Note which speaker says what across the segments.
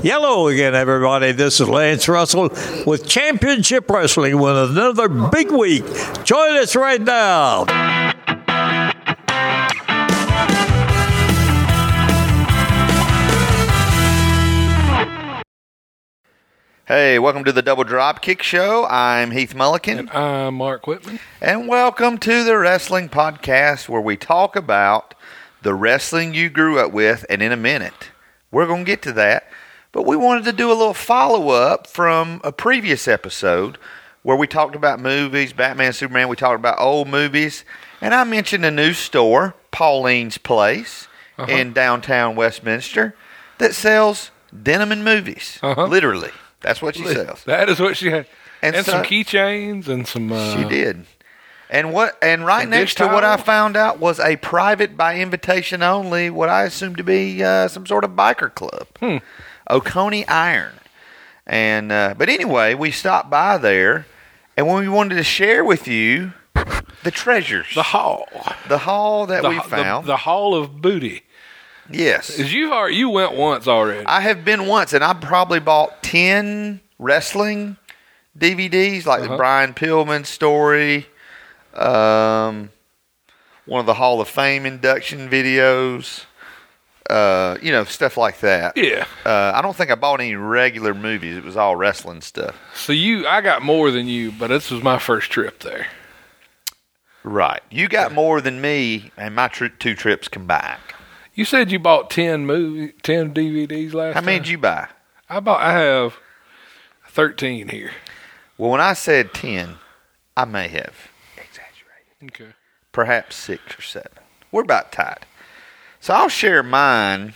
Speaker 1: Hello again, everybody. This is Lance Russell with Championship Wrestling with another big week. Join us right now.
Speaker 2: Hey, welcome to the Double Drop Kick Show. I'm Heath Mullican.
Speaker 3: And I'm Mark Whitman.
Speaker 2: And welcome to the Wrestling Podcast, where we talk about the wrestling you grew up with. And in a minute, we're going to get to that. But we wanted to do a little follow-up from a previous episode where we talked about movies, Batman, Superman. We talked about old movies. And I mentioned a new store, Pauline's Place, in downtown Westminster, that sells denim and movies. Literally. That's what she sells.
Speaker 3: That is what she had. And
Speaker 2: so,
Speaker 3: some keychains and some...
Speaker 2: she did. And right next to what I found out was a private, by invitation only, what I assumed to be some sort of biker club. Oconee Iron. And but anyway, we stopped by there, and we wanted to share with you the treasures.
Speaker 3: The haul.
Speaker 2: The haul that we found.
Speaker 3: The haul of booty.
Speaker 2: Yes.
Speaker 3: You went once already.
Speaker 2: I have been once, and I probably bought 10 wrestling DVDs, like the Brian Pillman story, one of the Hall of Fame induction videos, stuff like that.
Speaker 3: Yeah.
Speaker 2: I don't think I bought any regular movies. It was all wrestling stuff.
Speaker 3: So I got more than you, but this was my first trip there.
Speaker 2: Right. You got more than me, and my two trips combined.
Speaker 3: You said you bought 10 DVDs last time.
Speaker 2: How many did you buy?
Speaker 3: I have 13 here.
Speaker 2: Well, when I said 10, I may have exaggerated.
Speaker 3: Okay.
Speaker 2: Perhaps 6 or 7. We're about tied. So I'll share mine.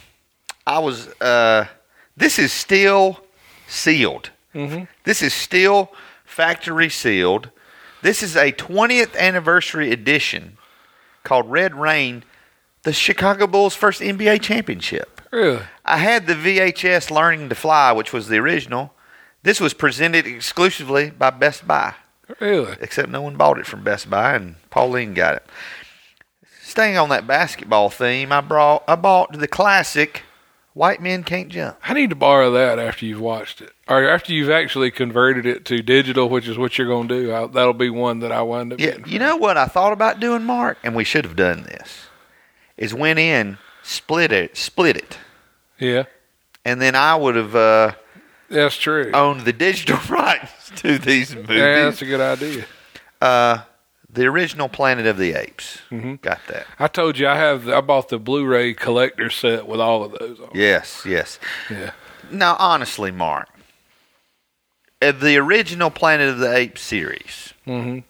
Speaker 2: This is still sealed. This is still factory sealed. This is a 20th anniversary edition called Red Rain, the Chicago Bulls' first NBA championship.
Speaker 3: Really?
Speaker 2: I had the VHS Learning to Fly, which was the original. This was presented exclusively by Best Buy.
Speaker 3: Really?
Speaker 2: Except no one bought it from Best Buy, and Pauline got it. Staying on that basketball theme, I bought the classic White Men Can't Jump.
Speaker 3: I need to borrow that after you've watched it. Or after you've actually converted it to digital, which is what you're going to do. That'll be one that I wind up getting.
Speaker 2: You know what I thought about doing, Mark? And we should have done this. Is went in, split it. Yeah. And then I would have
Speaker 3: that's true.
Speaker 2: Owned the digital rights to these movies.
Speaker 3: Yeah, that's a good idea.
Speaker 2: The original Planet of the Apes. Got that.
Speaker 3: I told you I bought the Blu-ray collector set with all of those on.
Speaker 2: Yes.
Speaker 3: Yeah.
Speaker 2: Now, honestly, Mark, the original Planet of the Apes series.
Speaker 3: It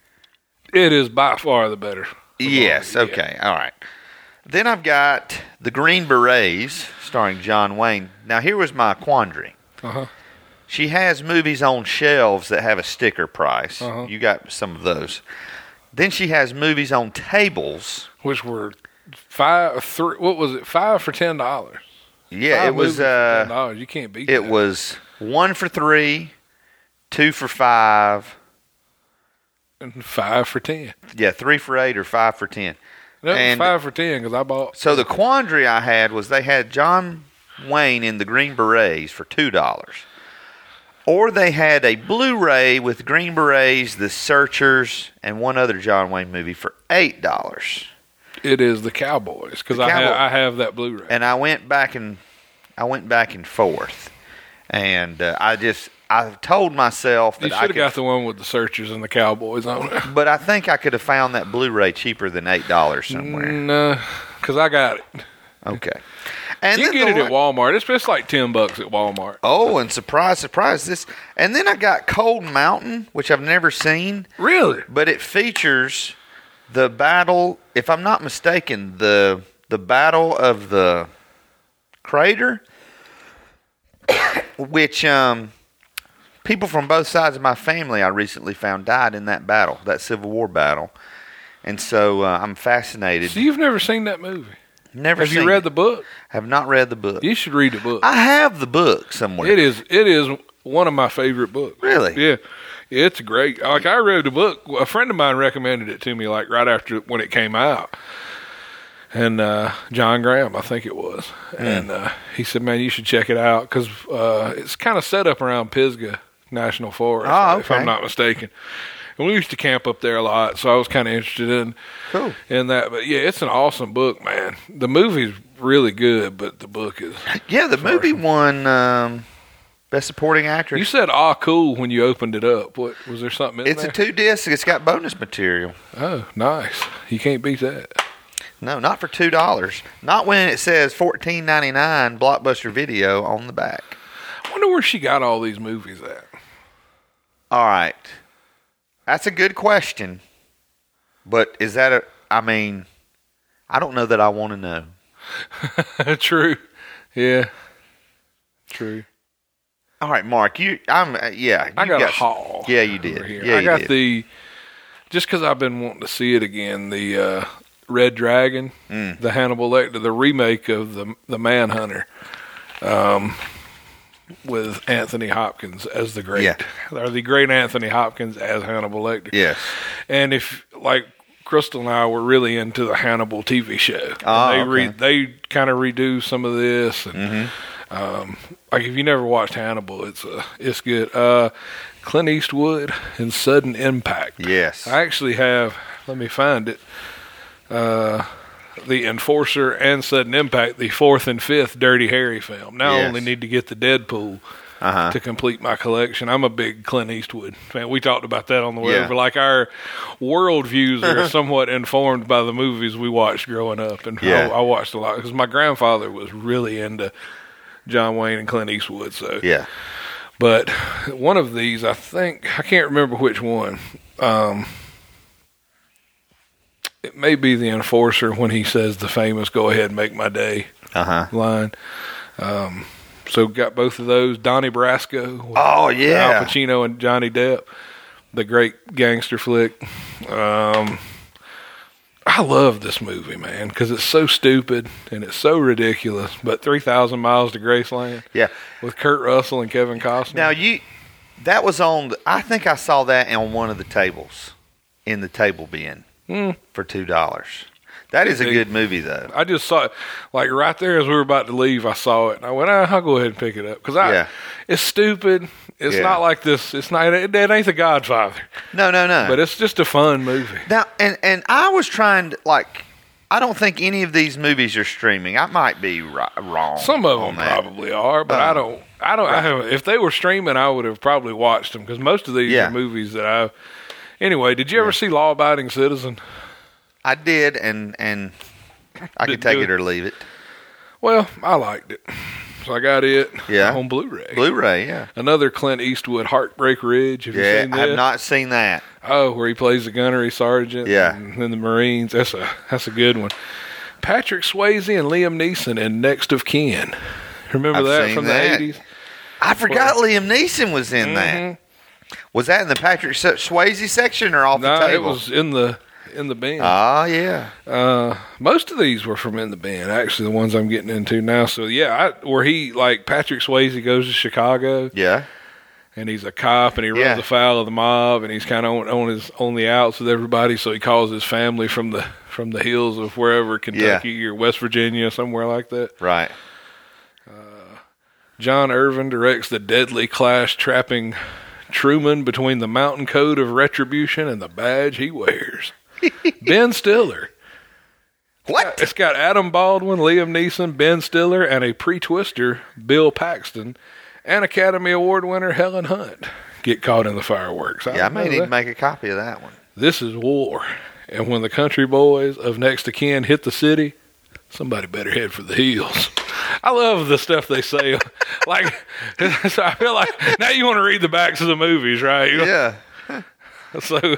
Speaker 3: is by far the better.
Speaker 2: Yes, okay, all right. Then I've got the Green Berets, starring John Wayne. Now, here was my quandary. She has movies on shelves that have a sticker price. You got some of those. Then she has movies on tables,
Speaker 3: which were $5 for $10.
Speaker 2: Yeah, it was
Speaker 3: $10. You can't beat that.
Speaker 2: It was 1 for $3, 2 for $5,
Speaker 3: and 5 for $10.
Speaker 2: Yeah, 3 for $8 or 5 for $10.
Speaker 3: That was 5 for $10 because I bought.
Speaker 2: So the quandary I had was they had John Wayne in the Green Berets for $2, or they had a Blu-ray with Green Berets, The Searchers, and one other John Wayne movie for $8.
Speaker 3: It is the Cowboys because I have that Blu-ray,
Speaker 2: and I went back and forth, and I told myself that
Speaker 3: you should have got the one with the Searchers and the Cowboys on it.
Speaker 2: But I think I could have found that Blu-ray cheaper than $8 somewhere.
Speaker 3: No, because I got it.
Speaker 2: Okay.
Speaker 3: And you get it at Walmart. It's like $10 at Walmart.
Speaker 2: Oh, and surprise, this. And then I got Cold Mountain, which I've never seen.
Speaker 3: Really?
Speaker 2: But it features the battle, if I'm not mistaken, the Battle of the Crater, which people from both sides of my family I recently found died in that battle, that Civil War battle. And so I'm fascinated.
Speaker 3: So you've never seen that movie?
Speaker 2: Never
Speaker 3: Have
Speaker 2: seen
Speaker 3: you read the book?
Speaker 2: Have not read the book.
Speaker 3: You should read the book.
Speaker 2: I have the book somewhere.
Speaker 3: It is one of my favorite books.
Speaker 2: Really?
Speaker 3: Yeah. It's great. Like, I read the book. A friend of mine recommended it to me, like, right after when it came out. and John Graham, I think it was. And he said, man, you should check it out because it's kind of set up around Pisgah National Forest, if I'm not mistaken. And we used to camp up there a lot, so I was kind of interested in that. But, yeah, it's an awesome book, man. The movie's really good, but the book is...
Speaker 2: Yeah, the movie won Best Supporting Actress.
Speaker 3: You said, cool, when you opened it up. What was there something in there?
Speaker 2: It's a 2-disc. It's got bonus material.
Speaker 3: Oh, nice. You can't beat that.
Speaker 2: No, not for $2. Not when it says $14.99 Blockbuster Video on the back.
Speaker 3: I wonder where she got all these movies at.
Speaker 2: All right. That's a good question. But is that I don't know that I want to know.
Speaker 3: True. Yeah. True.
Speaker 2: All right, Mark, I got
Speaker 3: a haul.
Speaker 2: Yeah, you did. Yeah,
Speaker 3: I got just because I've been wanting to see it again, the Red Dragon, the Hannibal Lecter, the remake of the Manhunter, with Anthony Hopkins as the great, or the great Anthony Hopkins as Hannibal Lecter.
Speaker 2: Yes.
Speaker 3: And if, like, Crystal and I were really into the Hannibal TV show. They kind of redo some of this, and like if you never watched Hannibal, it's good. Clint Eastwood and Sudden Impact.
Speaker 2: Yes.
Speaker 3: I actually have. Let me find it. The Enforcer and Sudden Impact, the 4th and 5th Dirty Harry film. Now I only need to get the Deadpool to complete my collection. I'm a big Clint Eastwood fan. We talked about that on the way over. Like, our world views are somewhat informed by the movies we watched growing up. And I watched a lot because my grandfather was really into John Wayne and Clint Eastwood. So but one of these, I can't remember which one. It may be the Enforcer when he says the famous "Go ahead and make my day" line. So got both of those. Donnie Brasco. Al Pacino and Johnny Depp. The great gangster flick. I love this movie, man, because it's so stupid and it's so ridiculous. But 3,000 Miles to Graceland. Yeah. With Kurt Russell and Kevin Costner.
Speaker 2: Now, that was on, I think I saw that on one of the tables, in the table bin. For $2. That is a good movie, though. I
Speaker 3: just saw it, like, right there as we were about to leave, I saw it. And I went, I'll go ahead and pick it up. Because it's stupid. It's not like this. It ain't The Godfather.
Speaker 2: No.
Speaker 3: But it's just a fun movie.
Speaker 2: Now, and I was trying to, like, I don't think any of these movies are streaming. I might be wrong.
Speaker 3: Some of them probably are, but I don't. If they were streaming, I would have probably watched them. Because most of these are movies that I've... Anyway, did you ever see Law Abiding Citizen?
Speaker 2: I did, and I could take it or leave it.
Speaker 3: Well, I liked it. So I got it on Blu-ray.
Speaker 2: Blu-ray, yeah.
Speaker 3: Another Clint Eastwood, Heartbreak Ridge. Have you seen that?
Speaker 2: I have not seen that.
Speaker 3: Oh, where he plays the gunnery sergeant in the Marines. That's a good one. Patrick Swayze and Liam Neeson in Next of Kin. Remember that from the 80s?
Speaker 2: I forgot Liam Neeson was in that. Was that in the Patrick Swayze section or off the table?
Speaker 3: No, it was in the bin.
Speaker 2: Ah, yeah.
Speaker 3: Most of these were from in the bin, actually, the ones I'm getting into now. So, where he, like, Patrick Swayze goes to Chicago.
Speaker 2: Yeah.
Speaker 3: And he's a cop, and he runs afoul of the mob, and he's kind of on the outs with everybody, so he calls his family from the hills of wherever, Kentucky or West Virginia, somewhere like that.
Speaker 2: Right.
Speaker 3: John Irvin directs the deadly clash trapping Truman between the mountain coat of retribution and the badge he wears. Ben Stiller.
Speaker 2: What?
Speaker 3: It's got Adam Baldwin, Liam Neeson, Ben Stiller, and a pre-twister, Bill Paxton, and Academy Award winner Helen Hunt get caught in the fireworks.
Speaker 2: I may need to make a copy of that one.
Speaker 3: This is war. And when the country boys of Next of Kin hit the city, somebody better head for the hills. I love the stuff they say. Like, so I feel like now you want to read the backs of the movies, right?
Speaker 2: Yeah.
Speaker 3: So,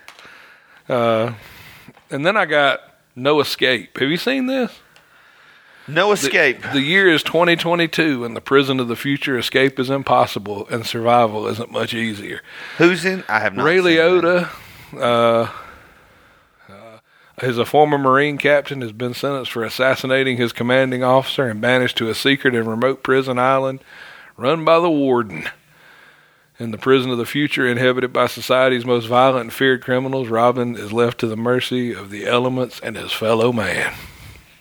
Speaker 3: and then I got No Escape. Have you seen this?
Speaker 2: No Escape.
Speaker 3: The year is 2022. In the prison of the future, escape is impossible and survival isn't much easier.
Speaker 2: Who's in? I have not
Speaker 3: Ray
Speaker 2: seen
Speaker 3: Liotta. As a former Marine captain, has been sentenced for assassinating his commanding officer and banished to a secret and remote prison island run by the warden. In the prison of the future, inhabited by society's most violent and feared criminals, Robin is left to the mercy of the elements and his fellow man.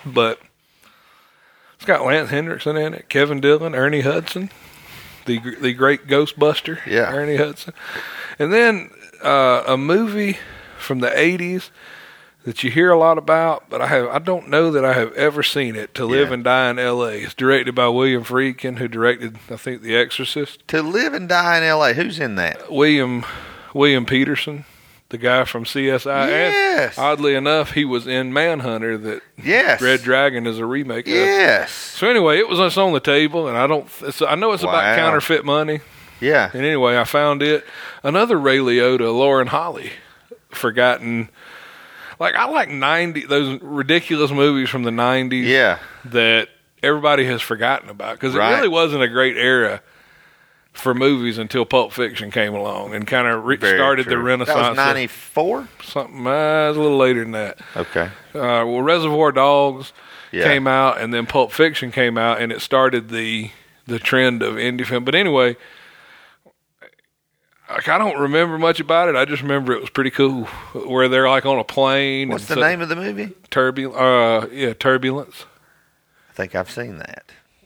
Speaker 3: But it's got Lance Henriksen in it, Kevin Dillon, Ernie Hudson, the great Ghostbuster, Ernie Hudson. And then a movie from the 80s that you hear a lot about, but I don't know that I have ever seen it, To Live and Die in L.A. It's directed by William Friedkin, who directed, I think, The Exorcist.
Speaker 2: To Live and Die in L.A. Who's in that?
Speaker 3: William Peterson, the guy from CSI.
Speaker 2: Yes.
Speaker 3: And oddly enough, he was in Manhunter that Red Dragon is a remake of.
Speaker 2: Yes.
Speaker 3: So anyway, it was just on the table, and I know it's about counterfeit money.
Speaker 2: Yeah.
Speaker 3: And anyway, I found it. Another Ray Liotta, Lauren Holly, forgotten. Like, I like those ridiculous movies from the 90s that everybody has forgotten about, because it really wasn't a great era for movies until Pulp Fiction came along and kind of started the renaissance.
Speaker 2: That was 94?
Speaker 3: Something, it was a little later than that.
Speaker 2: Okay.
Speaker 3: Well, Reservoir Dogs came out, and then Pulp Fiction came out, and it started the trend of indie film. But anyway, like, I don't remember much about it. I just remember it was pretty cool, where they're like on a plane.
Speaker 2: What's the name of the movie?
Speaker 3: Turbulence.
Speaker 2: I think I've seen that.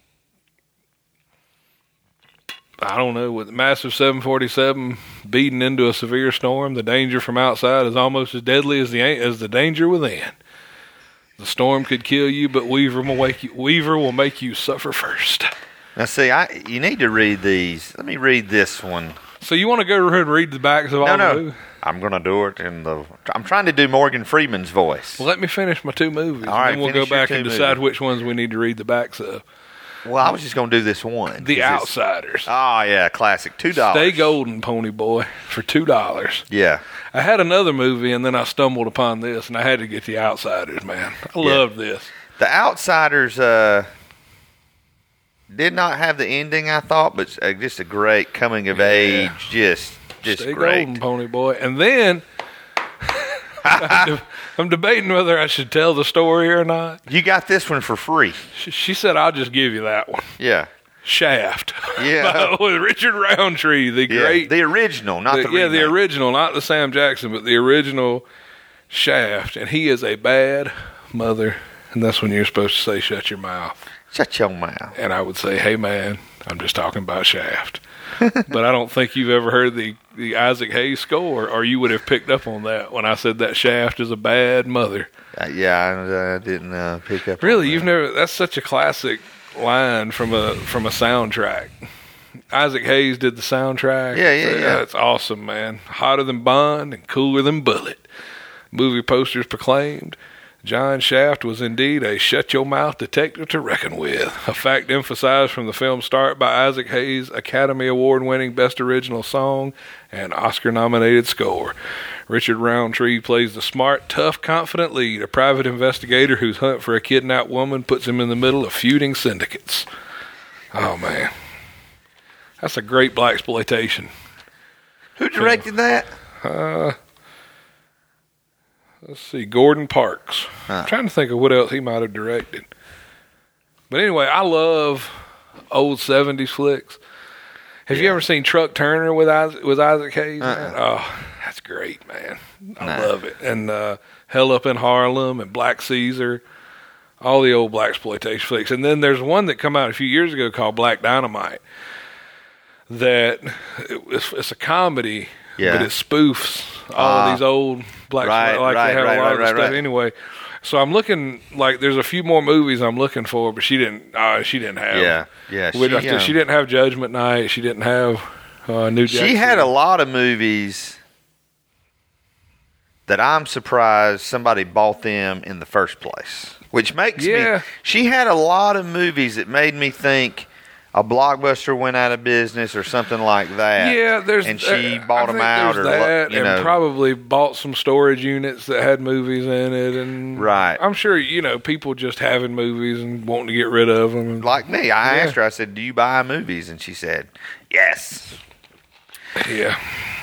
Speaker 3: I don't know. With a massive 747 beating into a severe storm, the danger from outside is almost as deadly as the danger within. The storm could kill you, but Weaver will make you suffer first.
Speaker 2: Now, see, you need to read these. Let me read this one.
Speaker 3: So you want to go ahead and read the backs of all the movies?
Speaker 2: I'm going to do it I'm trying to do Morgan Freeman's voice.
Speaker 3: Well, let me finish my 2 movies.
Speaker 2: All right,
Speaker 3: and then we'll go back and decide which ones we need to read the backs of.
Speaker 2: Well, I was just going to do this one.
Speaker 3: The Outsiders.
Speaker 2: Oh, yeah, classic. $2.
Speaker 3: Stay golden, pony boy, for $2.
Speaker 2: Yeah.
Speaker 3: I had another movie, and then I stumbled upon this, and I had to get The Outsiders, man. I loved this.
Speaker 2: The Outsiders did not have the ending, I thought, but just a great coming of age. Just
Speaker 3: Stay
Speaker 2: great.
Speaker 3: Golden, pony boy. And then I'm debating whether I should tell the story or not.
Speaker 2: You got this one for free.
Speaker 3: She said, I'll just give you that one.
Speaker 2: Yeah.
Speaker 3: Shaft.
Speaker 2: Yeah.
Speaker 3: With Richard Roundtree, the great.
Speaker 2: The original, not the remake.
Speaker 3: Yeah, the original, not the Sam Jackson, but the original Shaft. And he is a bad mother. And that's when you're supposed to say, shut your mouth.
Speaker 2: Shut your mouth.
Speaker 3: And I would say, hey, man, I'm just talking about Shaft. But I don't think you've ever heard the Isaac Hayes score, or you would have picked up on that when I said that Shaft is a bad mother.
Speaker 2: I didn't pick up
Speaker 3: really,
Speaker 2: on that.
Speaker 3: You've never. That's such a classic line from a soundtrack. Isaac Hayes did the soundtrack.
Speaker 2: Yeah.
Speaker 3: It's awesome, man. Hotter than Bond and cooler than Bullet. Movie posters proclaimed John Shaft was indeed a shut-your-mouth detective to reckon with, a fact emphasized from the film's start by Isaac Hayes' Academy Award-winning Best Original Song and Oscar-nominated score. Richard Roundtree plays the smart, tough, confident lead, a private investigator whose hunt for a kidnapped woman puts him in the middle of feuding syndicates. Oh, man. That's a great blaxploitation.
Speaker 2: Who directed that?
Speaker 3: Let's see, Gordon Parks. I'm trying to think of what else he might have directed. But anyway, I love old 70s flicks. Have you ever seen Truck Turner with Isaac Hayes? Oh, that's great, man. I love it. And Hell Up in Harlem and Black Caesar, all the old blaxploitation flicks. And then there's one that came out a few years ago called Black Dynamite. It's a comedy, but it spoofs all of these old black they have a lot of the stuff anyway. So I'm looking, like, there's a few more movies I'm looking for, but she didn't have. She didn't have Judgment Night. She didn't have New Jack
Speaker 2: She had a lot of movies that I'm surprised somebody bought them in the first place, which makes me. She had a lot of movies that made me think a Blockbuster went out of business or something like that.
Speaker 3: Yeah,
Speaker 2: and she bought them out,
Speaker 3: and probably bought some storage units that had movies in it, and I'm sure people just having movies and wanting to get rid of them.
Speaker 2: Like me, I asked her. I said, "Do you buy movies?" And she said, "Yes."
Speaker 3: Yeah.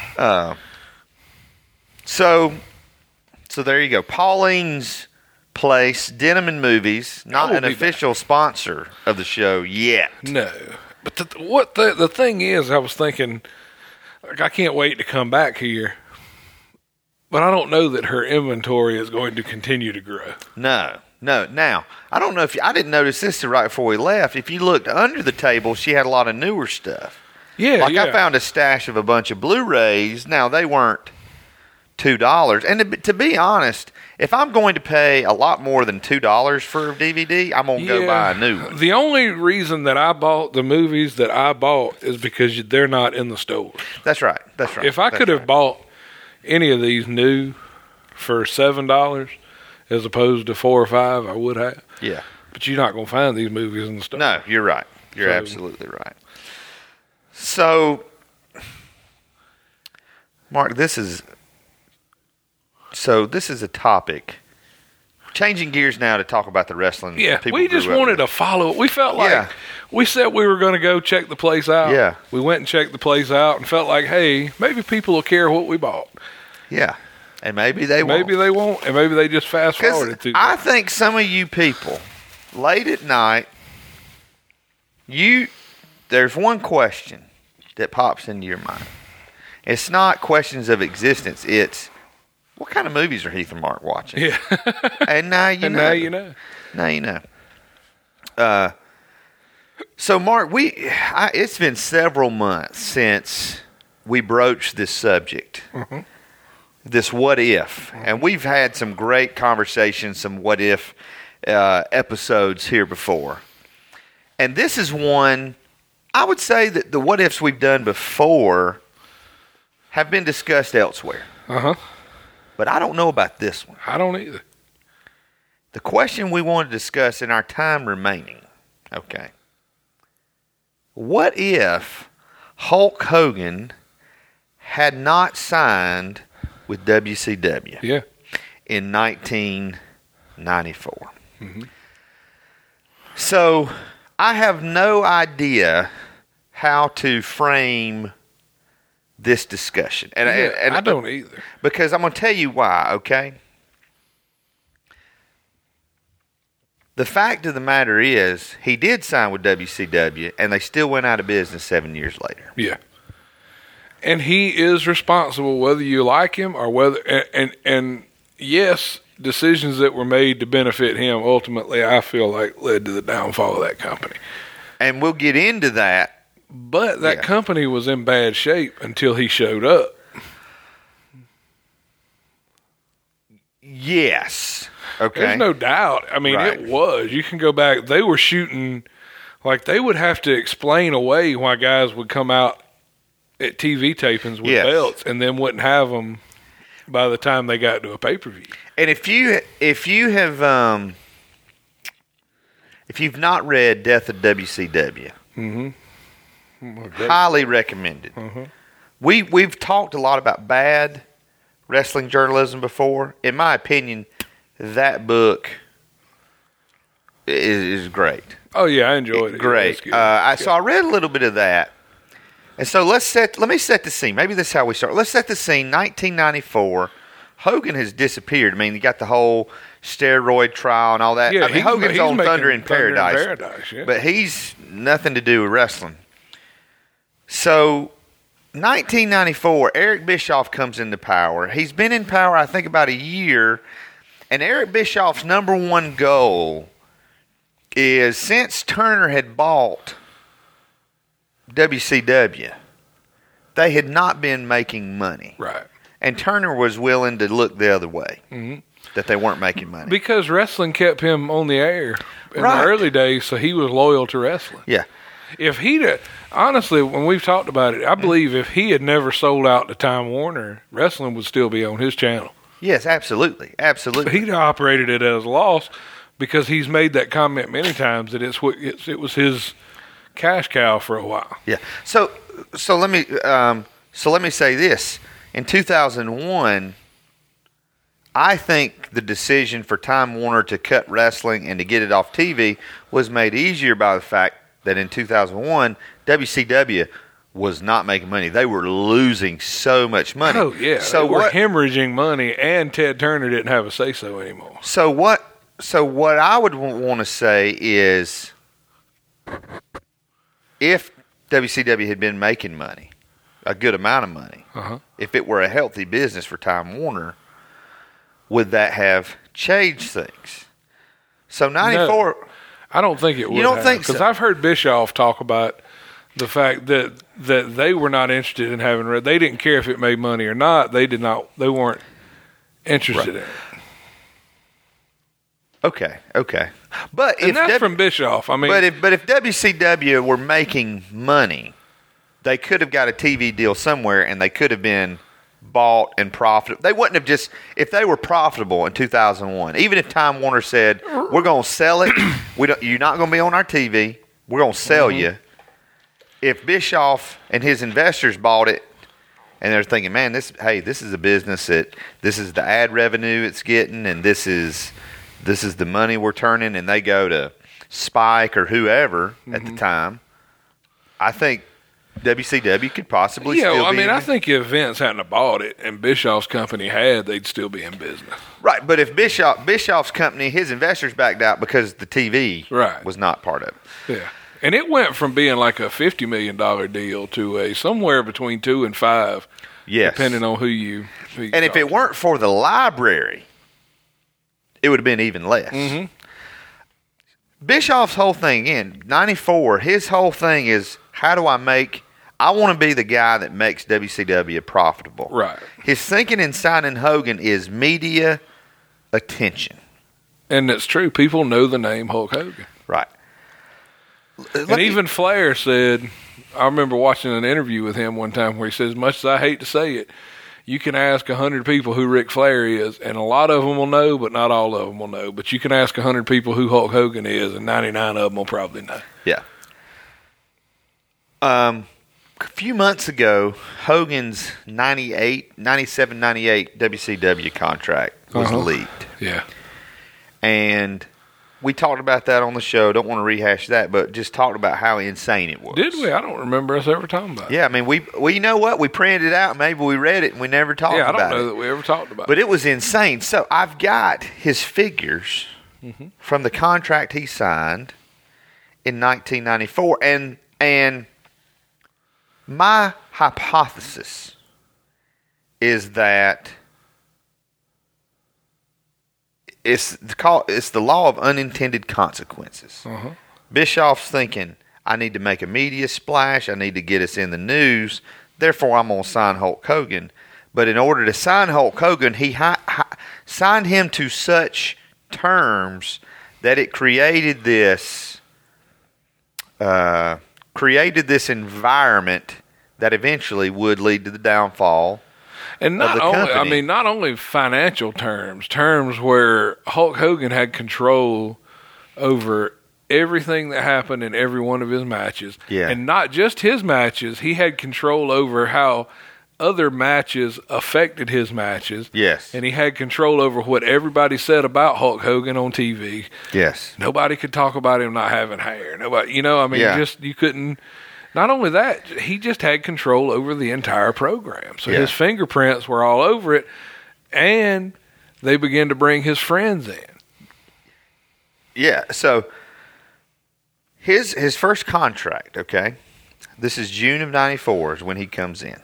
Speaker 2: So there you go. Pauline's Place, Denim and Movies, not an official sponsor of the show yet.
Speaker 3: No, but the thing is, I was thinking, like, I can't wait to come back here, but I don't know that her inventory is going to continue to grow.
Speaker 2: No, No. Now, I don't know if I didn't notice this right before we left. If you looked under the table, she had a lot of newer stuff.
Speaker 3: Yeah,
Speaker 2: I found a stash of a bunch of Blu-rays. Now, they weren't $2. And to be honest, if I'm going to pay a lot more than $2 for a DVD, I'm going to go buy a new one.
Speaker 3: The only reason that I bought the movies that I bought is because they're not in the store.
Speaker 2: That's right.
Speaker 3: If I could have bought any of these new for $7 as opposed to $4 or $5, I would have.
Speaker 2: Yeah.
Speaker 3: But you're not going to find these movies in the store.
Speaker 2: No, you're right. You're absolutely right. So, Mark, this is a topic. Changing gears now to talk about the wrestling.
Speaker 3: Yeah, we just wanted to follow it. We felt like we said we were going to go check the place out.
Speaker 2: Yeah.
Speaker 3: We went and checked the place out and felt like, hey, maybe people will care what we bought.
Speaker 2: Yeah. And maybe they won't.
Speaker 3: Maybe they won't, and maybe they just fast forwarded through.
Speaker 2: I think some of you people, late at night, there's one question that pops into your mind. It's not questions of existence. It's, what kind of movies are Heath and Mark watching?
Speaker 3: Yeah.
Speaker 2: And now you know.
Speaker 3: Now you know.
Speaker 2: Now you know. So, Mark, it's been several months since we broached this subject, this what if. And we've had some great conversations, some what if episodes here before. And this is one, I would say that the what ifs we've done before have been discussed elsewhere. But I don't know about this one.
Speaker 3: I don't either.
Speaker 2: The question we want to discuss in our time remaining, okay. What if Hulk Hogan had not signed with WCW in 1994? So I have no idea how to frame this discussion. And
Speaker 3: I don't either.
Speaker 2: Because I'm going to tell you why, okay? The fact of the matter is, he did sign with WCW, and they still went out of business 7 years later.
Speaker 3: Yeah. And he is responsible, whether you like him or whether, and yes, decisions that were made to benefit him ultimately, I feel like, led to the downfall of that company.
Speaker 2: And we'll get into that.
Speaker 3: But that company was in bad shape until he showed up.
Speaker 2: Yes. Okay.
Speaker 3: There's no doubt. I mean, It was. You can go back. They were shooting, like they would have to explain away why guys would come out at TV tapings with belts and then wouldn't have them by the time they got to a pay-per-view.
Speaker 2: And if you've not read Death of WCW, highly recommended. We've talked a lot about bad wrestling journalism before. In my opinion, that book is great.
Speaker 3: Oh yeah, I enjoyed it.
Speaker 2: Great. So I read a little bit of that, and so let me set the scene. Maybe this is how we start. Let's set the scene. 1994. Hogan has disappeared. I mean, you got the whole steroid trial and all that.
Speaker 3: Yeah,
Speaker 2: I mean, Hogan's on Thunder in Paradise,
Speaker 3: yeah.
Speaker 2: but he's nothing to do with wrestling. So, 1994, Eric Bischoff comes into power. He's been in power, I think, about a year. And Eric Bischoff's number one goal is, since Turner had bought WCW, they had not been making money.
Speaker 3: Right.
Speaker 2: And Turner was willing to look the other way, that they weren't making money.
Speaker 3: Because wrestling kept him on the air in the early days, so he was loyal to wrestling.
Speaker 2: Yeah.
Speaker 3: If honestly, when we've talked about it, I believe if he had never sold out to Time Warner, wrestling would still be on his channel.
Speaker 2: Yes, absolutely. Absolutely.
Speaker 3: He'd operated it as a loss because he's made that comment many times that it was his cash cow for a while.
Speaker 2: Yeah. So let me say this. In 2001, I think the decision for Time Warner to cut wrestling and to get it off TV was made easier by the fact that in 2001, WCW was not making money. They were losing so much money.
Speaker 3: Oh, yeah. So they were hemorrhaging money, and Ted Turner didn't have a say-so anymore.
Speaker 2: So what I would want to say is, if WCW had been making money, a good amount of money, if it were a healthy business for Time Warner, would that have changed things? So 94.
Speaker 3: No, I don't think it would.
Speaker 2: You don't think so?
Speaker 3: Because I've heard Bischoff talk about the fact that they were not interested in having red. They didn't care if it made money or not. They weren't interested in it.
Speaker 2: Okay. But
Speaker 3: and that's from Bischoff. I mean,
Speaker 2: but if WCW were making money, they could have got a TV deal somewhere, and they could have been bought and profitable. They wouldn't have just, if they were profitable in 2001. Even if Time Warner said, "We're going to sell it. You're not going to be on our TV. We're going to sell you." If Bischoff and his investors bought it, and they're thinking, "Man, this is a business that this is the ad revenue it's getting, and this is the money we're turning," and they go to Spike or whoever at the time, I think WCW could possibly still be.
Speaker 3: I mean, I think if Vince hadn't have bought it and Bischoff's company they'd still be in business.
Speaker 2: Right, but if Bischoff's company, his investors backed out because the TV was not part of it.
Speaker 3: Yeah. And it went from being like a $50 million deal to a somewhere between 2 and 5, depending on who you
Speaker 2: and if it weren't for the library, it would have been even less. Bischoff's whole thing in 94, his whole thing is, how do I want to be the guy that makes WCW profitable.
Speaker 3: Right.
Speaker 2: His thinking in signing Hogan is media attention.
Speaker 3: And it's true. People know the name Hulk Hogan.
Speaker 2: Right.
Speaker 3: And even Flair said, I remember watching an interview with him one time where he says, much as I hate to say it, you can ask 100 people who Ric Flair is, and a lot of them will know, but not all of them will know. But you can ask 100 people who Hulk Hogan is, and 99 of them will probably know.
Speaker 2: Yeah. A few months ago, Hogan's 97-98 WCW contract was leaked.
Speaker 3: Yeah.
Speaker 2: And we talked about that on the show. Don't want to rehash that, but just talked about how insane it was.
Speaker 3: Did we? I don't remember us ever talking about it.
Speaker 2: Yeah, I mean, we you know what? We printed it out. Maybe we read it and we never talked about it.
Speaker 3: Yeah, I don't know that we ever talked about it.
Speaker 2: But it was insane. So I've got his figures from the contract he signed in 1994. And my hypothesis is that it's the law of unintended consequences. Bischoff's thinking, I need to make a media splash. I need to get us in the news. Therefore, I'm going to sign Hulk Hogan. But in order to sign Hulk Hogan, he signed him to such terms that it created this environment that eventually would lead to the downfall.
Speaker 3: And not only financial terms where Hulk Hogan had control over everything that happened in every one of his matches.
Speaker 2: Yeah.
Speaker 3: And not just his matches, he had control over how other matches affected his matches.
Speaker 2: Yes.
Speaker 3: And he had control over what everybody said about Hulk Hogan on TV.
Speaker 2: Yes.
Speaker 3: Nobody could talk about him not having hair. Nobody, you couldn't. Not only that, he just had control over the entire program. So his fingerprints were all over it, and they began to bring his friends in.
Speaker 2: Yeah, so his first contract, okay, this is June of 94 is when he comes in.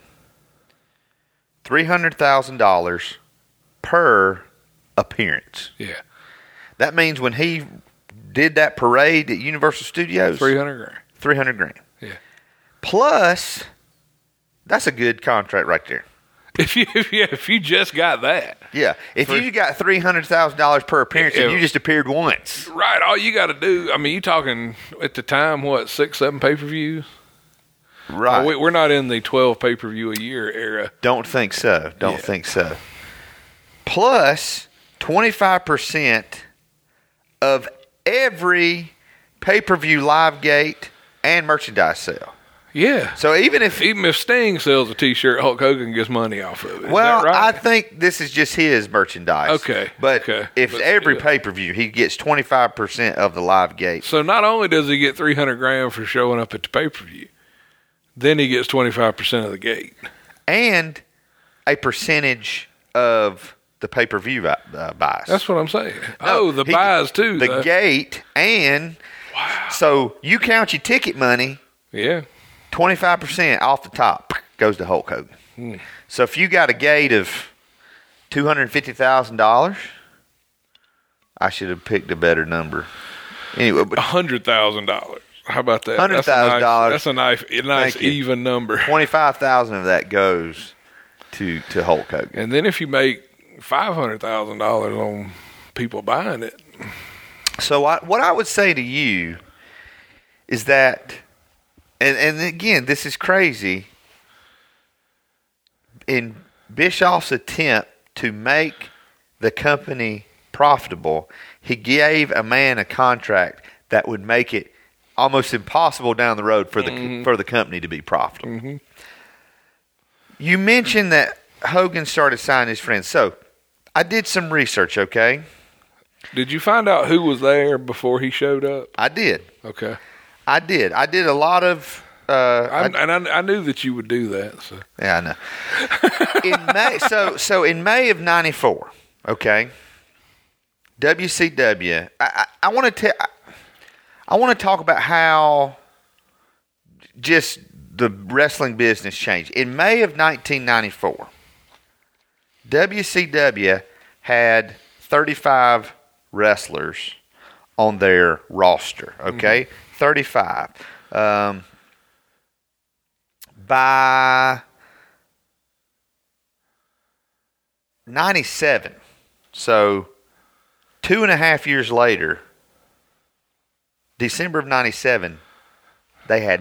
Speaker 2: $300,000 per appearance.
Speaker 3: Yeah.
Speaker 2: That means when he did that parade at Universal Studios,
Speaker 3: $300,000.
Speaker 2: $300,000.
Speaker 3: Yeah.
Speaker 2: Plus, that's a good contract right there.
Speaker 3: If you just got that.
Speaker 2: Yeah. If you got $300,000 per appearance and you just appeared once.
Speaker 3: Right. All you got to do, I mean, you talking at the time, 6, 7 pay-per-views?
Speaker 2: Right.
Speaker 3: We're not in the 12 pay-per-view a year era.
Speaker 2: Don't think so. Think so. Plus, 25% of every pay-per-view live gate and merchandise sale.
Speaker 3: Yeah.
Speaker 2: So even if
Speaker 3: Sting sells a T-shirt, Hulk Hogan gets money off of it.
Speaker 2: Well,
Speaker 3: is that right?
Speaker 2: I think this is just his merchandise.
Speaker 3: Okay.
Speaker 2: But if every pay-per-view, he gets 25% of the live gate.
Speaker 3: So not only does he get $300,000 for showing up at the pay-per-view, then he gets 25% of the gate.
Speaker 2: And a percentage of the pay-per-view buys.
Speaker 3: That's what I'm saying. The buys too.
Speaker 2: The gate and... Wow. So you count your ticket money.
Speaker 3: Yeah.
Speaker 2: 25% off the top goes to Hulk Hogan. So if you got a gate of $250,000, I should have picked a better number. Anyway, but
Speaker 3: $100,000. How about that?
Speaker 2: $100,000.
Speaker 3: That's a nice even number.
Speaker 2: 25,000 of that goes to Hulk Hogan.
Speaker 3: And then if you make $500,000 on people buying it.
Speaker 2: So what I would say to you is that, and again, this is crazy. In Bischoff's attempt to make the company profitable, he gave a man a contract that would make it almost impossible down the road for the company to be profitable. Mm-hmm. You mentioned that Hogan started signing his friends. So I did some research, okay?
Speaker 3: Did you find out who was there before he showed up?
Speaker 2: I did.
Speaker 3: Okay.
Speaker 2: I did a lot of...
Speaker 3: I knew that you would do that. So.
Speaker 2: Yeah, I know. In May, so in May of '94, okay, WCW. I want to talk about how just the wrestling business changed. In May of 1994, WCW had 35 wrestlers on their roster. Okay, 35. By 97, so 2.5 years later, December of 97, they had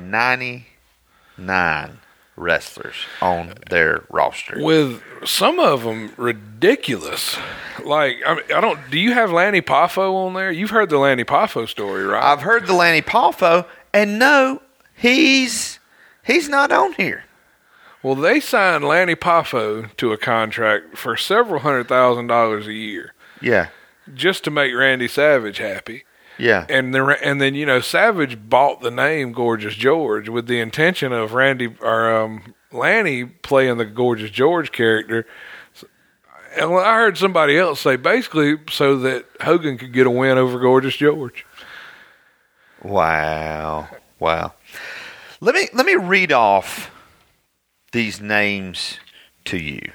Speaker 2: 99 wrestlers on their roster.
Speaker 3: With some of them ridiculous. Like, I don't. Do you have Lanny Poffo on there? You've heard the Lanny Poffo story, right?
Speaker 2: I've heard the Lanny Poffo, and no, he's not on here.
Speaker 3: Well, they signed Lanny Poffo to a contract for several $100,000 a year.
Speaker 2: Yeah.
Speaker 3: Just to make Randy Savage happy.
Speaker 2: Yeah.
Speaker 3: And then Savage bought the name Gorgeous George with the intention of Lanny playing the Gorgeous George character. And I heard somebody else say basically so that Hogan could get a win over Gorgeous George.
Speaker 2: Wow. Let me read off these names to you.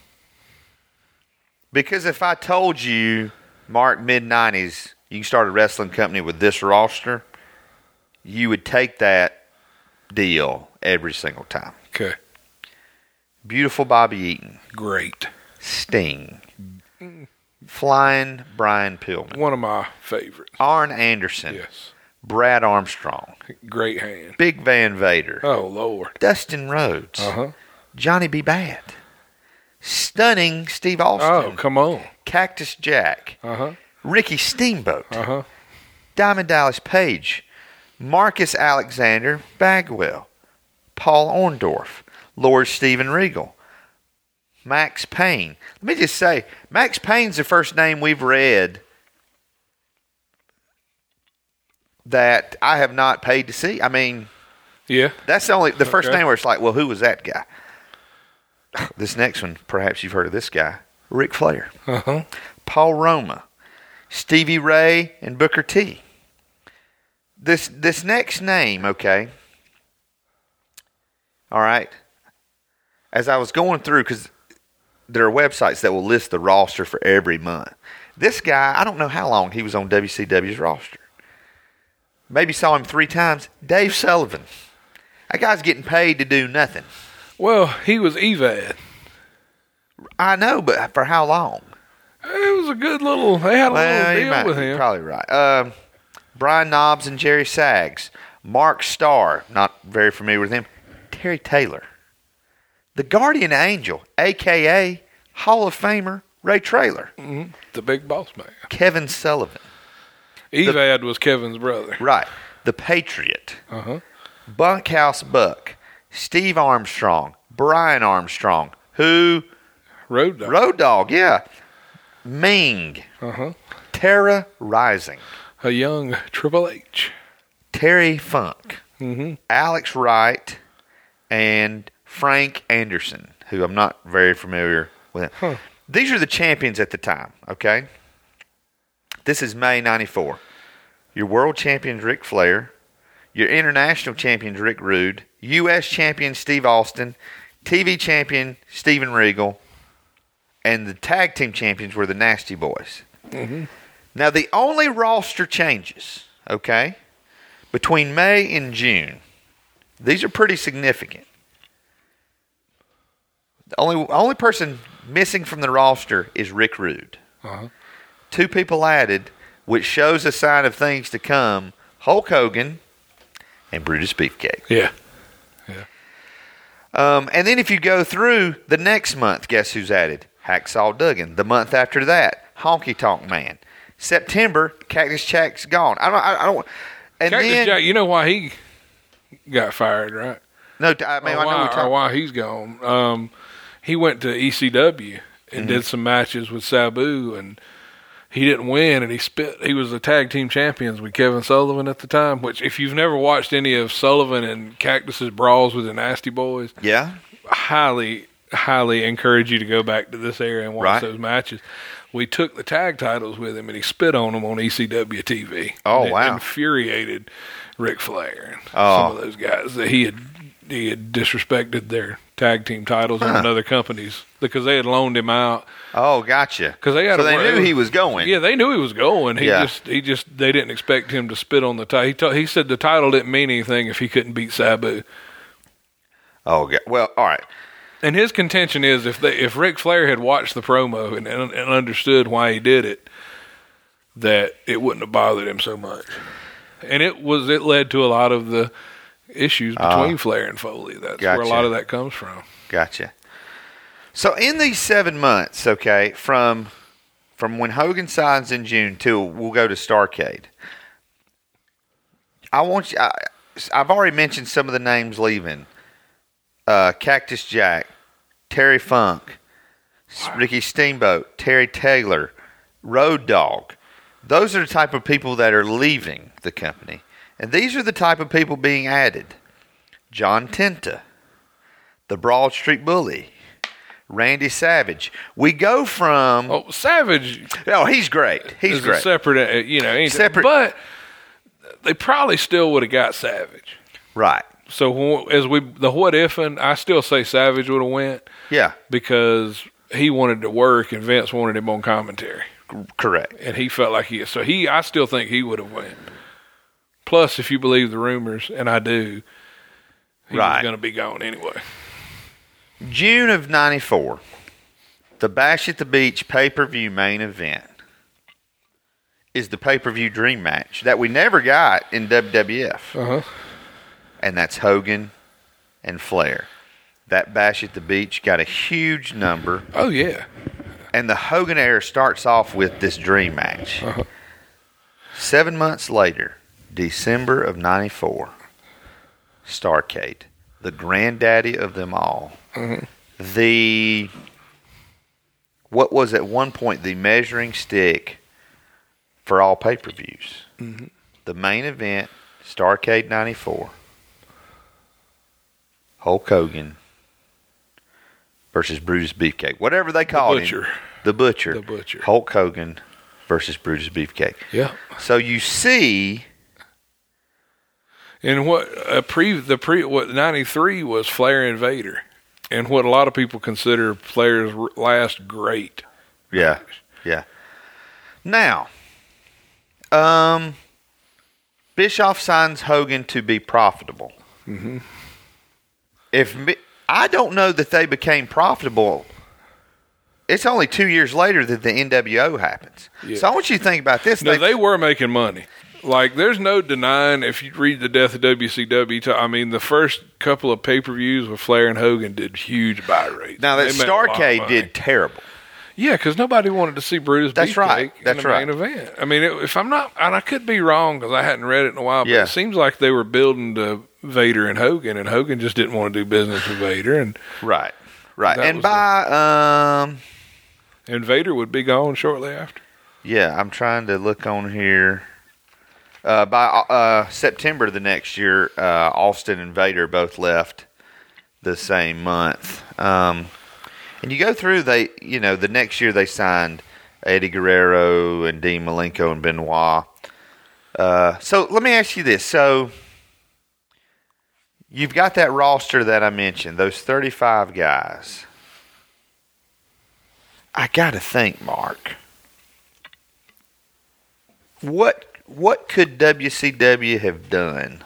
Speaker 2: Because if I told you, Mark, mid-90s, you can start a wrestling company with this roster, you would take that deal every single time.
Speaker 3: Okay.
Speaker 2: Beautiful Bobby Eaton.
Speaker 3: Great.
Speaker 2: Sting. Flying Brian Pillman.
Speaker 3: One of my favorites.
Speaker 2: Arn Anderson.
Speaker 3: Yes.
Speaker 2: Brad Armstrong.
Speaker 3: Great hand.
Speaker 2: Big Van Vader.
Speaker 3: Oh, Lord.
Speaker 2: Dustin Rhodes.
Speaker 3: Uh-huh.
Speaker 2: Johnny B. Bad. Stunning Steve Austin.
Speaker 3: Oh, come on.
Speaker 2: Cactus Jack.
Speaker 3: Uh-huh.
Speaker 2: Ricky Steamboat.
Speaker 3: Uh-huh.
Speaker 2: Diamond Dallas Page. Marcus Alexander Bagwell. Paul Orndorff. Lord Steven Regal. Max Payne. Let me just say, Max Payne's the first name we've read that I have not paid to see. I mean,
Speaker 3: yeah,
Speaker 2: that's the first name where it's like, well, who was that guy? This next one, perhaps you've heard of this guy, Ric Flair.
Speaker 3: Uh-huh.
Speaker 2: Paul Roma, Stevie Ray, and Booker T. This next name, okay. All right. As I was going through, because there are websites that will list the roster for every month. This guy, I don't know how long he was on WCW's roster. Maybe saw him 3 times. Dave Sullivan. That guy's getting paid to do nothing.
Speaker 3: Well, he was EVAD.
Speaker 2: I know, but for how long?
Speaker 3: It was a good little. They had a little deal with him.
Speaker 2: You're probably right. Brian Knobbs and Jerry Saggs. Mark Starr. Not very familiar with him. Terry Taylor. The Guardian Angel, a.k.a. Hall of Famer Ray Traylor.
Speaker 3: Mm-hmm. The big boss man.
Speaker 2: Kevin Sullivan.
Speaker 3: Evad was Kevin's brother.
Speaker 2: Right. The Patriot.
Speaker 3: Uh-huh.
Speaker 2: Bunkhouse Buck. Steve Armstrong. Brian Armstrong. Who?
Speaker 3: Road Dogg.
Speaker 2: Road Dogg, yeah. Ming.
Speaker 3: Uh-huh.
Speaker 2: Terra Rising.
Speaker 3: A young Triple H.
Speaker 2: Terry Funk.
Speaker 3: Mm-hmm.
Speaker 2: Alex Wright. And Frank Anderson, who I'm not very familiar with.
Speaker 3: Huh.
Speaker 2: These are the champions at the time, okay? This is May 94. Your world champion, Ric Flair. Your international champions, Rick Rude. U.S. champion, Steve Austin. TV champion, Steven Regal. And the tag team champions were the Nasty Boys.
Speaker 3: Mm-hmm.
Speaker 2: Now, the only roster changes, okay, between May and June, these are pretty significant. The only person missing from the roster is Rick Rude.
Speaker 3: Uh-huh.
Speaker 2: 2 people added, which shows a sign of things to come, Hulk Hogan and Brutus Beefcake.
Speaker 3: Yeah.
Speaker 2: And then if you go through the next month, guess who's added? Hacksaw Duggan. The month after that, Honky Tonk Man. September, Cactus Jack's gone. I don't. And
Speaker 3: Cactus
Speaker 2: then,
Speaker 3: Jack, you know why he got fired, right?
Speaker 2: No, I know we're talking.
Speaker 3: Why he's gone. He went to ECW and did some matches with Sabu, and he didn't win, and he spit. He was the tag team champions with Kevin Sullivan at the time. Which, if you've never watched any of Sullivan and Cactus's brawls with the Nasty Boys,
Speaker 2: yeah,
Speaker 3: highly encourage you to go back to this area and watch those matches. We took the tag titles with him, and he spit on them on ECW TV.
Speaker 2: Oh, wow.
Speaker 3: It infuriated Ric Flair and some of those guys that he had disrespected their tag team titles on other companies because they had loaned him out.
Speaker 2: Oh, gotcha.
Speaker 3: Because they
Speaker 2: knew he was going.
Speaker 3: Yeah, they knew he was going. They didn't expect him to spit on the title. He said the title didn't mean anything if he couldn't beat Sabu.
Speaker 2: Oh, well, all right.
Speaker 3: And his contention is if Ric Flair had watched the promo and understood why he did it, that it wouldn't have bothered him so much. And it led to a lot of the issues between Flair and Foley. That's where a lot of that comes from.
Speaker 2: Gotcha. So in these 7 months, okay, from when Hogan signs in June till we'll go to Starrcade, I've already mentioned some of the names leaving. Cactus Jack, Terry Funk, Ricky Steamboat, Terry Taylor, Road Dogg. Those are the type of people that are leaving the company. And these are the type of people being added. John Tenta, the Broad Street Bully, Randy Savage. We go from...
Speaker 3: Oh, Savage...
Speaker 2: Oh, he's great. He's great.
Speaker 3: Separate, separate. But they probably still would have got Savage.
Speaker 2: Right.
Speaker 3: So the what if, and I still say Savage would have went.
Speaker 2: Yeah.
Speaker 3: Because he wanted to work and Vince wanted him on commentary.
Speaker 2: Correct.
Speaker 3: And he felt like I still think he would have went. Plus, if you believe the rumors, and I do, he was going to be gone anyway.
Speaker 2: June of 94, the Bash at the Beach pay-per-view main event is the pay-per-view dream match that we never got in WWF.
Speaker 3: Uh-huh.
Speaker 2: And that's Hogan and Flair. That Bash at the Beach got a huge number.
Speaker 3: Oh, yeah.
Speaker 2: And the Hogan era starts off with this dream match.
Speaker 3: Uh-huh.
Speaker 2: 7 months later, December of 94, Starrcade, the granddaddy of them all.
Speaker 3: Mm-hmm.
Speaker 2: What was at one point the measuring stick for all pay-per-views.
Speaker 3: Mm-hmm.
Speaker 2: The main event, Starrcade 94, Hulk Hogan versus Brutus Beefcake. Whatever they call him. The Butcher. Hulk Hogan versus Brutus Beefcake.
Speaker 3: Yeah.
Speaker 2: So you see...
Speaker 3: And what 93 was Flair and Vader, and what a lot of people consider Flair's last great.
Speaker 2: Yeah, yeah. Now, Bischoff signs Hogan to be profitable.
Speaker 3: Mm-hmm.
Speaker 2: I don't know that they became profitable. It's only 2 years later that the NWO happens. Yeah. So I want you to think about this.
Speaker 3: No, they were making money. Like, there's no denying, if you read The Death of WCW, the first couple of pay-per-views with Flair and Hogan did huge buy rates.
Speaker 2: Now, that Starrcade did terrible.
Speaker 3: Yeah, because nobody wanted to see Brutus Beefcake in the main event. I mean, if I'm not, and I could be wrong because I hadn't read it in a while, but it seems like they were building to Vader and Hogan just didn't want to do business with Vader. And
Speaker 2: right. And
Speaker 3: and Vader would be gone shortly after.
Speaker 2: Yeah, I'm trying to look on here. By September the next year, Austin and Vader both left the same month. And you go through, the next year they signed Eddie Guerrero and Dean Malenko and Benoit. So let me ask you this. So you've got that roster that I mentioned, those 35 guys. I got to think, Mark. What could WCW have done?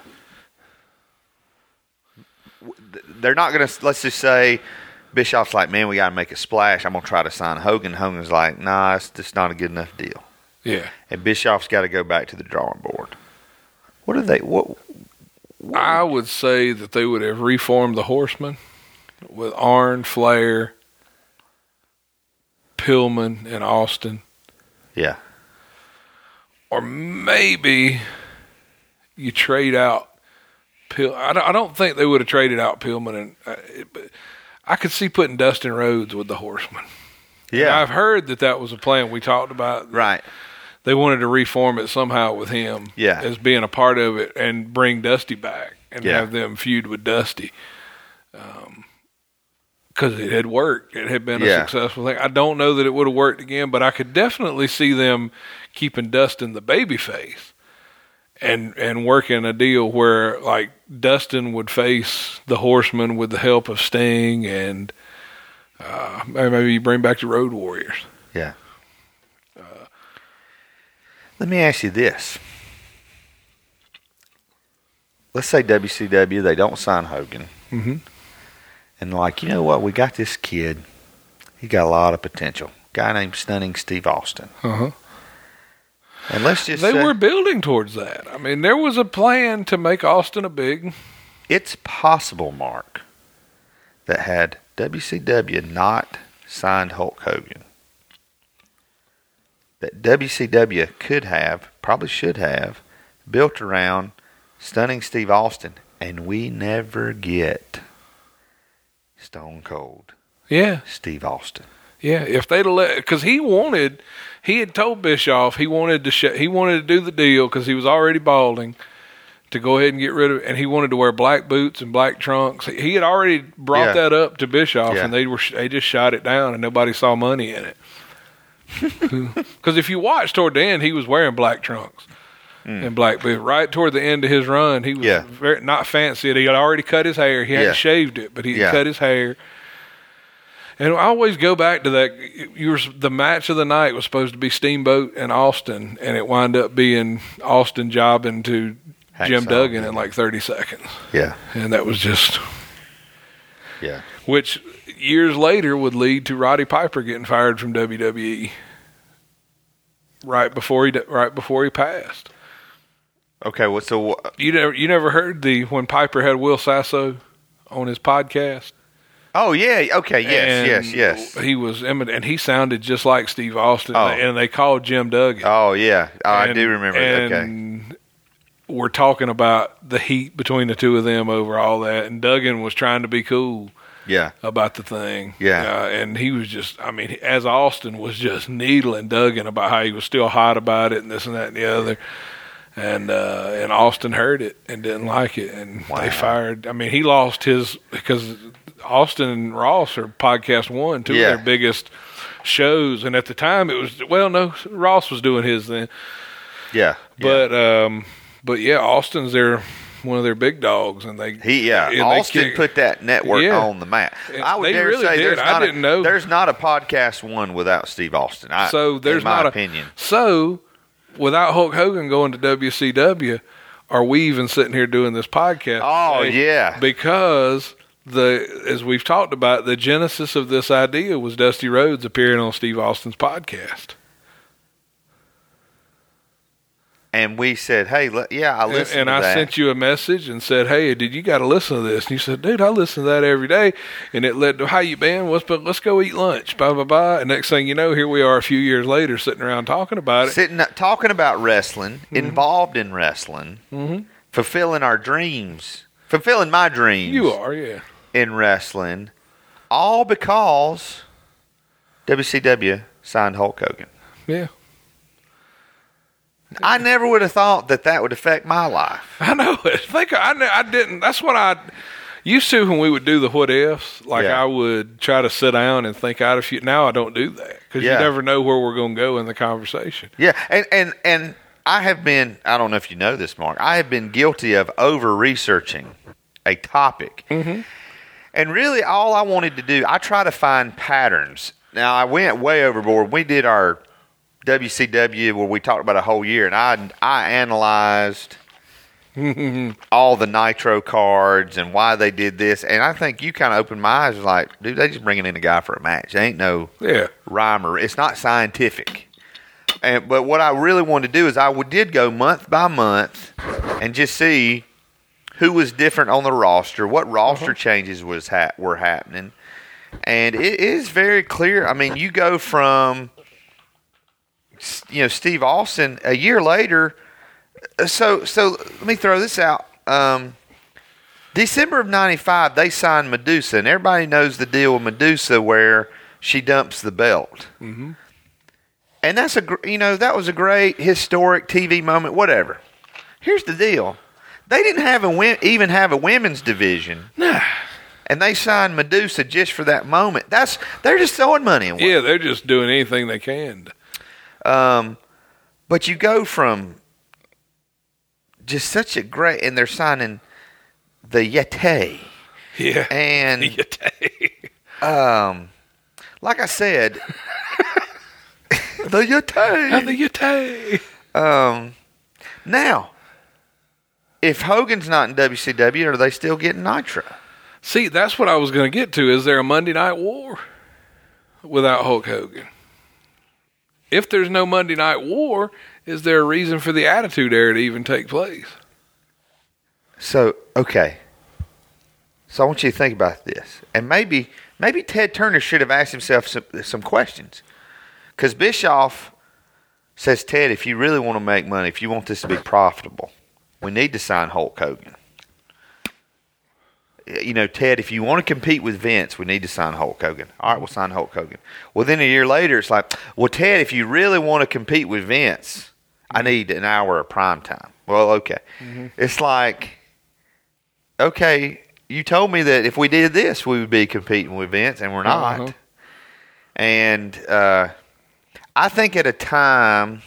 Speaker 2: They're not going to, let's just say, Bischoff's like, man, we got to make a splash. I'm going to try to sign Hogan. Hogan's like, nah, it's just not a good enough deal.
Speaker 3: Yeah.
Speaker 2: And Bischoff's got to go back to the drawing board.
Speaker 3: I would say that they would have reformed the Horsemen with Arn, Flair, Pillman, and Austin.
Speaker 2: Yeah.
Speaker 3: Or maybe you trade out I don't think they would have traded out Pillman, but I could see putting Dustin Rhodes with the Horsemen.
Speaker 2: Yeah.
Speaker 3: And I've heard that was a plan we talked about.
Speaker 2: Right.
Speaker 3: They wanted to reform it somehow with him as being a part of it and bring Dusty back and have them feud with Dusty. Because it had worked. It had been a successful thing. I don't know that it would have worked again, but I could definitely see them keeping Dustin the babyface and working a deal where, like, Dustin would face the Horsemen with the help of Sting and maybe you bring back the Road Warriors.
Speaker 2: Yeah. Let me ask you this. Let's say WCW, they don't sign Hogan.
Speaker 3: Mm-hmm.
Speaker 2: And like, you know what? We got this kid. He got a lot of potential. Guy named Stunning Steve Austin.
Speaker 3: Uh-huh.
Speaker 2: And let's just
Speaker 3: say, were building towards that. I mean, there was a plan to make Austin a big.
Speaker 2: It's possible, Mark, that had WCW not signed Hulk Hogan, that WCW could have, probably should have, built around Stunning Steve Austin, and we never get Stone Cold.
Speaker 3: Yeah.
Speaker 2: Steve Austin.
Speaker 3: Yeah, if they'd let, because he had told Bischoff he wanted to do the deal because he was already balding to go ahead and get rid of it, and he wanted to wear black boots and black trunks. He had already brought that up to Bischoff, and they just shot it down, and nobody saw money in it. Because if you watch toward the end, he was wearing black trunks and black boots. Right toward the end of his run, he was very not fancy. He had already cut his hair. He hadn't shaved it, but he had cut his hair. And I always go back to that. The match of the night was supposed to be Steamboat and Austin, and it wound up being Austin jobbing to Jim Duggan in like 30 seconds.
Speaker 2: Yeah.
Speaker 3: And that was just...
Speaker 2: Yeah.
Speaker 3: Which years later would lead to Roddy Piper getting fired from WWE right before he passed.
Speaker 2: Okay, well, so...
Speaker 3: You never heard when Piper had Will Sasso on his podcast?
Speaker 2: Oh, yeah. Okay, yes.
Speaker 3: He was, and he sounded just like Steve Austin, and they called Jim Duggan.
Speaker 2: Oh, yeah. I do remember that.
Speaker 3: Okay. We're talking about the heat between the two of them over all that, and Duggan was trying to be cool about the thing.
Speaker 2: Yeah.
Speaker 3: And he was just, I mean, as Austin was just needling Duggan about how he was still hot about it and this and that and the other. And Austin heard it and didn't like it, and they fired. I mean, he lost because Austin and Ross are podcast one, two of their biggest shows, and at the time it was Ross was doing his then.
Speaker 2: Yeah.
Speaker 3: But Austin's one of their big dogs, and
Speaker 2: Austin put that network on the map. I would dare say there's not a podcast one without Steve Austin. In my opinion.
Speaker 3: So without Hulk Hogan going to WCW, are we even sitting here doing this podcast?
Speaker 2: Oh, yeah.
Speaker 3: Because as we've talked about, the genesis of this idea was Dusty Rhodes appearing on Steve Austin's podcast.
Speaker 2: And we said, hey, I listened to that.
Speaker 3: And I sent you a message and said, hey, did you got to listen to this? And you said, dude, I listen to that every day. And it led to, how you been? Let's go eat lunch. Blah, blah, blah. And next thing you know, here we are a few years later sitting around talking about it.
Speaker 2: Talking about wrestling, involved in wrestling, fulfilling our dreams, fulfilling my dreams.
Speaker 3: You are, yeah.
Speaker 2: In wrestling, all because WCW signed Hulk Hogan.
Speaker 3: Yeah.
Speaker 2: I never would have thought that would affect my life.
Speaker 3: I know it. I didn't. That's what I used to when we would do the what ifs. I would try to sit down and think out a few. Now I don't do that because you never know where we're going to go in the conversation.
Speaker 2: Yeah, and I have been. I don't know if you know this, Mark. I have been guilty of over researching a topic, and really all I wanted to do, I try to find patterns. Now I went way overboard. We did our WCW where we talked about a whole year, and I analyzed all the Nitro cards and why they did this, and I think you kind of opened my eyes. Like, dude, they just bringing in a guy for a match. There ain't no rhyme or it's not scientific. But what I really wanted to do is did go month by month and just see who was different on the roster, what roster changes were happening, and it is very clear. I mean, you go from Steve Austin a year later. So let me throw this out. December of '95, they signed Medusa, and everybody knows the deal with Medusa where she dumps the belt. Mm-hmm. And that was a great historic TV moment. Whatever. Here's the deal: they didn't even have a women's division. Nah. And they signed Medusa just for that moment. They're just throwing money away.
Speaker 3: Yeah, they're just doing anything they can.
Speaker 2: But you go from just such a great, and they're signing the Yeti.
Speaker 3: Yeah.
Speaker 2: And
Speaker 3: the Yeti.
Speaker 2: Like I said, the Yeti.
Speaker 3: The Yeti.
Speaker 2: Now, if Hogan's not in WCW, are they still getting Nitro?
Speaker 3: See, that's what I was going to get to. Is there a Monday Night War without Hulk Hogan? If there's no Monday Night War, is there a reason for the Attitude Era to even take place?
Speaker 2: So, okay. So I want you to think about this. And maybe Ted Turner should have asked himself some questions. Because Bischoff says, Ted, if you really want to make money, if you want this to be profitable, we need to sign Hulk Hogan. Ted, if you want to compete with Vince, we need to sign Hulk Hogan. All right, we'll sign Hulk Hogan. Well, then a year later, it's like, well, Ted, if you really want to compete with Vince, I need an hour of prime time. Well, okay. Mm-hmm. It's like, okay, you told me that if we did this, we would be competing with Vince, and we're not. Uh-huh. And I think at a time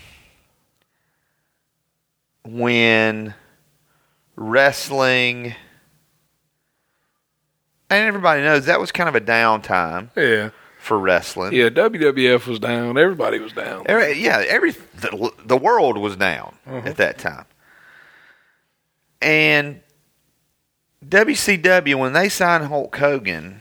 Speaker 2: when wrestling... And everybody knows that was kind of a downtime for wrestling.
Speaker 3: Yeah, WWF was down. Everybody was down.
Speaker 2: The world was down at that time. And WCW, when they signed Hulk Hogan,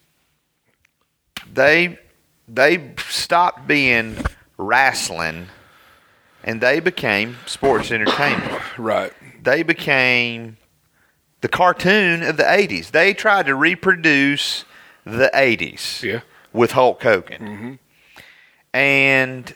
Speaker 2: they stopped being wrestling, and they became sports entertainment.
Speaker 3: Right.
Speaker 2: They became... the cartoon of the 80s. They tried to reproduce the 80s with Hulk Hogan. Mm-hmm. And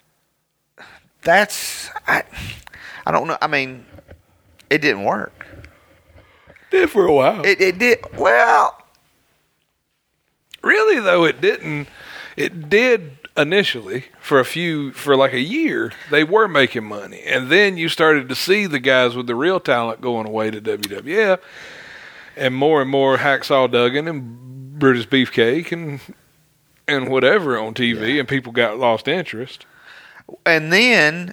Speaker 2: that's, I don't know. I mean, it didn't work.
Speaker 3: It did for a while.
Speaker 2: It did. Well,
Speaker 3: really, though, it didn't. It did initially for like a year. They were making money, and then you started to see the guys with the real talent going away to WWF, and more Hacksaw Duggan and Brutus Beefcake and whatever on TV, and people lost interest.
Speaker 2: And then,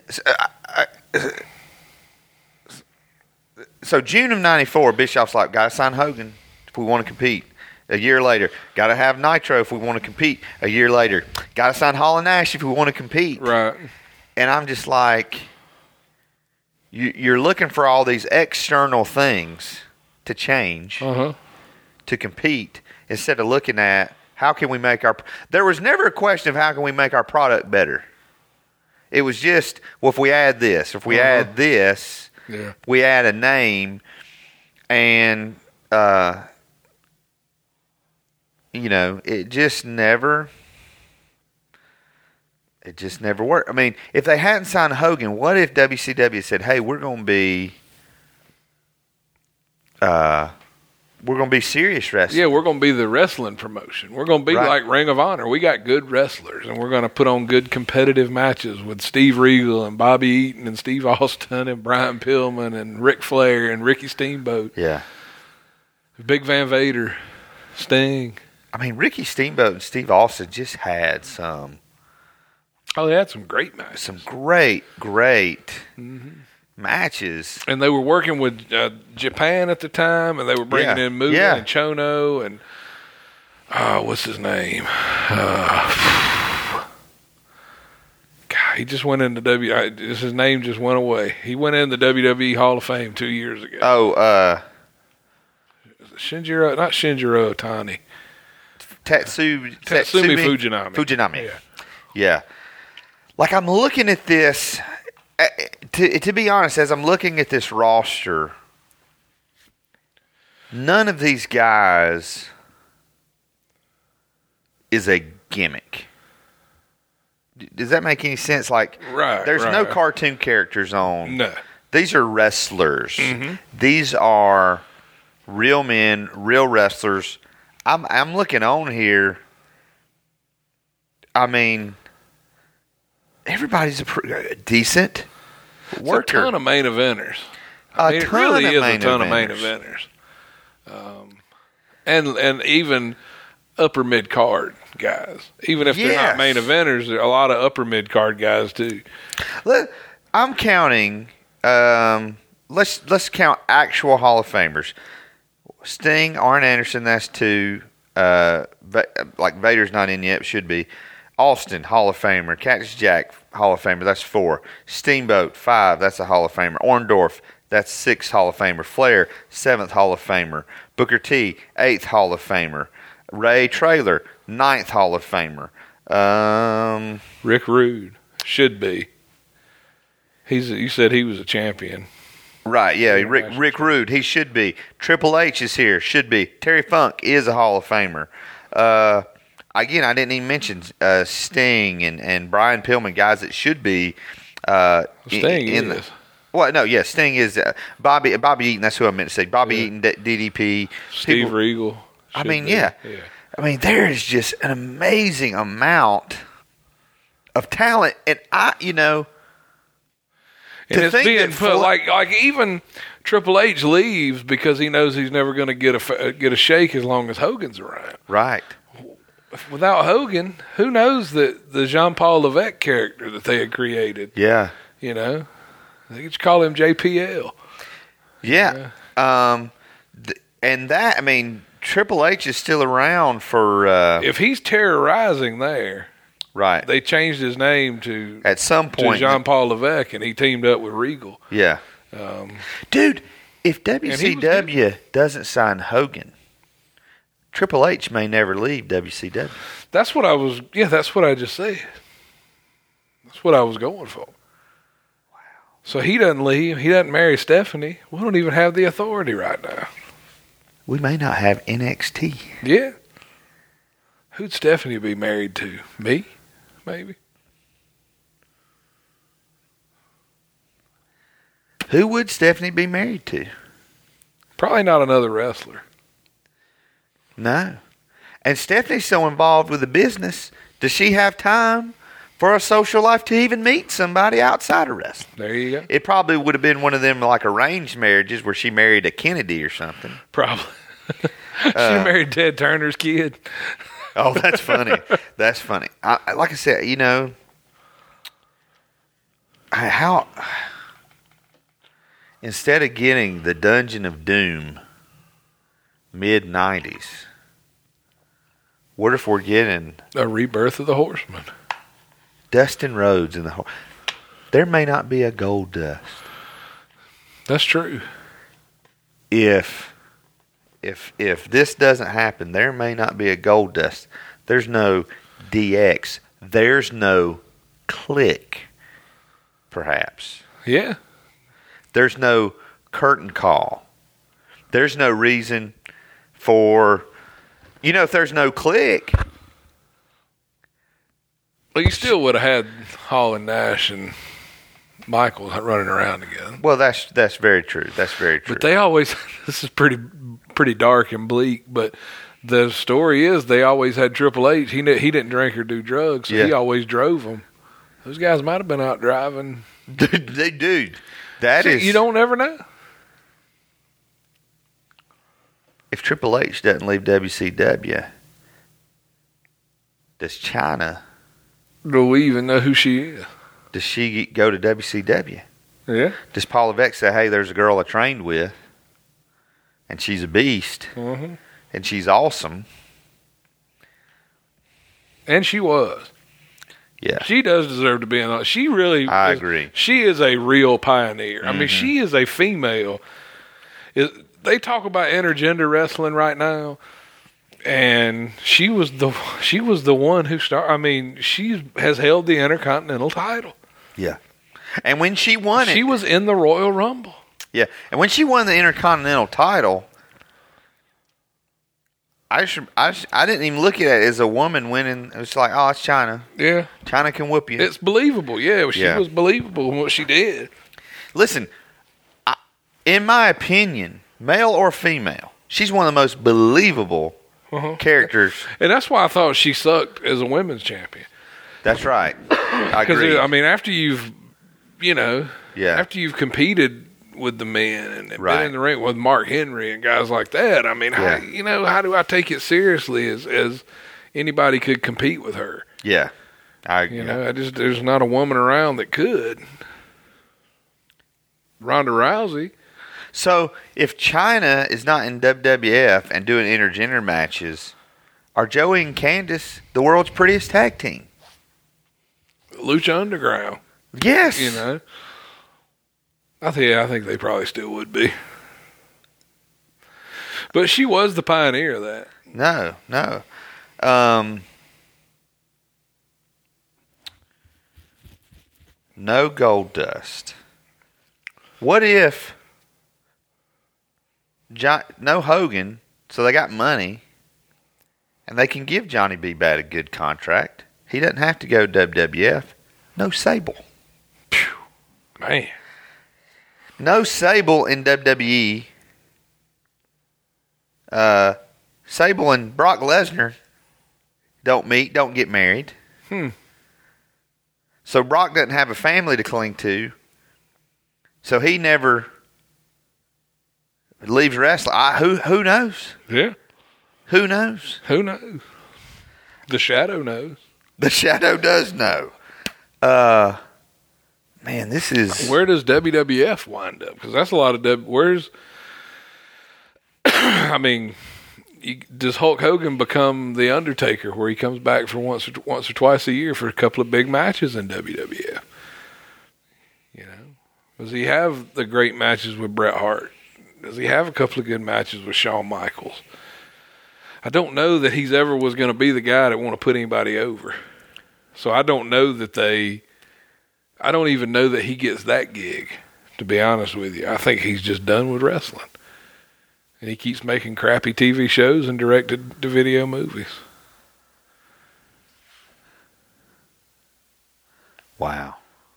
Speaker 2: so June of '94, Bischoff's like, "Gotta sign Hogan if we want to compete." A year later, got to have Nitro if we want to compete. A year later, got to sign Hall and Nash if we want to compete.
Speaker 3: Right.
Speaker 2: And I'm just like, you're looking for all these external things to change to compete instead of looking at how can we make our... There was never a question of how can we make our product better. It was just, well, if we add this, if we add this, we add a name, and... it just never worked. I mean, if they hadn't signed Hogan, what if WCW said, "Hey, we're going to be serious wrestling.
Speaker 3: Yeah, we're going to be the wrestling promotion. We're going to be like Ring of Honor. We got good wrestlers, and we're going to put on good competitive matches with Steve Regal and Bobby Eaton and Steve Austin and Brian Pillman and Ric Flair and Ricky Steamboat.
Speaker 2: Yeah.
Speaker 3: Big Van Vader, Sting.
Speaker 2: I mean, Ricky Steamboat and Steve Austin just had some...
Speaker 3: Oh, they had some great matches.
Speaker 2: Some great matches.
Speaker 3: And they were working with Japan at the time, and they were bringing in Mugen and Chono and... what's his name? He just went in the his name just went away. He went in the WWE Hall of Fame 2 years ago.
Speaker 2: Oh,
Speaker 3: not Shinjiro Otani.
Speaker 2: Tatsumi
Speaker 3: Fujinami.
Speaker 2: Yeah. Like, I'm looking at this, to be honest, as I'm looking at this roster, none of these guys is a gimmick. Does that make any sense? Like, there's no cartoon characters on.
Speaker 3: No.
Speaker 2: These are wrestlers.
Speaker 3: Mm-hmm.
Speaker 2: These are real men, real wrestlers. I'm looking on here. I mean, everybody's a decent worker.
Speaker 3: It's a ton of main eventers. It really is a ton of main eventers. And even upper mid card guys. Even if they're not main eventers, there are a lot of upper mid card guys too.
Speaker 2: I'm counting. Let's count actual Hall of Famers. Sting, Arn Anderson, that's 2. Like Vader's not in yet, should be. Austin, Hall of Famer. Cactus Jack, Hall of Famer, that's 4. Steamboat, 5, that's a Hall of Famer. Orndorff, that's 6th Hall of Famer. Flair, 7th Hall of Famer. Booker T, 8th Hall of Famer. Ray Traylor, 9th Hall of Famer.
Speaker 3: Rick Rude, should be. You said he was a champion.
Speaker 2: Right, yeah, Rick Rude, he should be. Triple H is here, should be. Terry Funk is a Hall of Famer. Again, I didn't even mention Sting and Brian Pillman, guys that should be.
Speaker 3: Sting is.
Speaker 2: Sting is. Bobby Eaton, that's who I meant to say. Bobby Eaton, DDP.
Speaker 3: Steve Regal.
Speaker 2: I mean, yeah. I mean, there is just an amazing amount of talent. And
Speaker 3: and it's being put like even Triple H leaves because he knows he's never going to get a shake as long as Hogan's around.
Speaker 2: Right.
Speaker 3: Without Hogan, who knows the Jean-Paul Levesque character that they had created?
Speaker 2: Yeah.
Speaker 3: They could call him JPL.
Speaker 2: Yeah. And that, I mean, Triple H is still around for.
Speaker 3: If he's terrorizing there.
Speaker 2: Right.
Speaker 3: They changed his name to
Speaker 2: at some point
Speaker 3: to Jean-Paul Levesque, and he teamed up with Regal.
Speaker 2: Yeah. Dude, if WCW doesn't sign Hogan, Triple H may never leave WCW.
Speaker 3: That's what I just said. That's what I was going for. Wow. So he doesn't leave. He doesn't marry Stephanie. We don't even have the authority right now.
Speaker 2: We may not have NXT.
Speaker 3: Yeah. Who'd Stephanie be married to? Me? Maybe.
Speaker 2: Who would Stephanie be married to?
Speaker 3: Probably not another wrestler.
Speaker 2: No. And Stephanie's so involved with the business, does she have time for a social life to even meet somebody outside of wrestling?
Speaker 3: There you go.
Speaker 2: It probably would have been one of them like arranged marriages where she married a Kennedy or something.
Speaker 3: Probably. She married Ted Turner's kid.
Speaker 2: Oh, that's funny. That's funny. Like I said, how instead of getting the Dungeon of Doom mid-90s, what if we're getting
Speaker 3: a rebirth of the Horseman?
Speaker 2: Dustin Rhodes and the there may not be a Gold Dust.
Speaker 3: That's true.
Speaker 2: If this doesn't happen, there may not be a Gold Dust. There's no DX. There's no Click, perhaps.
Speaker 3: Yeah.
Speaker 2: There's no Curtain Call. There's no reason for, if there's no Click.
Speaker 3: Well, you still would have had Hall and Nash and Michael running around together.
Speaker 2: Well, that's very true. That's very true.
Speaker 3: But they always, this is pretty dark and bleak, but the story is they always had Triple H. He didn't drink or do drugs, so he always drove them. Those guys might have been out driving.
Speaker 2: Dude,
Speaker 3: you don't ever know.
Speaker 2: If Triple H doesn't leave WCW, does Chyna?
Speaker 3: Do we even know who she is?
Speaker 2: Does she go to WCW?
Speaker 3: Yeah.
Speaker 2: Does Paul Levesque say, hey, there's a girl I trained with, and she's a beast, and she's awesome?
Speaker 3: And she was.
Speaker 2: Yeah.
Speaker 3: She does deserve to be in. She really.
Speaker 2: I agree.
Speaker 3: She is a real pioneer.
Speaker 2: Mm-hmm.
Speaker 3: I mean, she is a female. They talk about intergender wrestling right now, and she was the one who started. I mean, she has held the Intercontinental title.
Speaker 2: Yeah. And when she won it,
Speaker 3: she was in the Royal Rumble.
Speaker 2: Yeah, and when she won the Intercontinental title, I didn't even look at it as a woman winning. It was like, oh, it's Chyna.
Speaker 3: Yeah,
Speaker 2: Chyna can whoop you.
Speaker 3: It's believable. Yeah, she was believable in what she did.
Speaker 2: Listen, in my opinion, male or female, she's one of the most believable characters.
Speaker 3: And that's why I thought she sucked as a women's champion.
Speaker 2: That's right. I agree.
Speaker 3: I mean, after you've, after you've competed with the men and been in the ring with Mark Henry and guys like that, I mean, how do I take it seriously as anybody could compete with her?
Speaker 2: Yeah.
Speaker 3: There's not a woman around that could. Ronda Rousey.
Speaker 2: So if Chyna is not in WWF and doing intergender matches, are Joey and Candice the world's prettiest tag team?
Speaker 3: Lucha Underground.
Speaker 2: Yes.
Speaker 3: I think they probably still would be. But she was the pioneer of that.
Speaker 2: No. No Goldust. What if no Hogan, so they got money, and they can give Johnny B. Bad a good contract. He doesn't have to go WWF. No Sable.
Speaker 3: Phew, man.
Speaker 2: No Sable in WWE. Sable and Brock Lesnar don't get married. So Brock doesn't have a family to cling to. So he never leaves wrestling. Who knows?
Speaker 3: Yeah.
Speaker 2: Who knows?
Speaker 3: Who knows? The Shadow knows.
Speaker 2: The Shadow does know. Man, this is...
Speaker 3: Where does WWF wind up? Because that's a lot of... Where's... I mean, does Hulk Hogan become The Undertaker, where he comes back for once or twice a year for a couple of big matches in WWF? Does he have the great matches with Bret Hart? Does he have a couple of good matches with Shawn Michaels? I don't know that he's ever was going to be the guy that want to put anybody over. So I don't know that I don't even know that he gets that gig, to be honest with you. I think he's just done with wrestling. And he keeps making crappy TV shows and directed-to-video movies.
Speaker 2: Wow.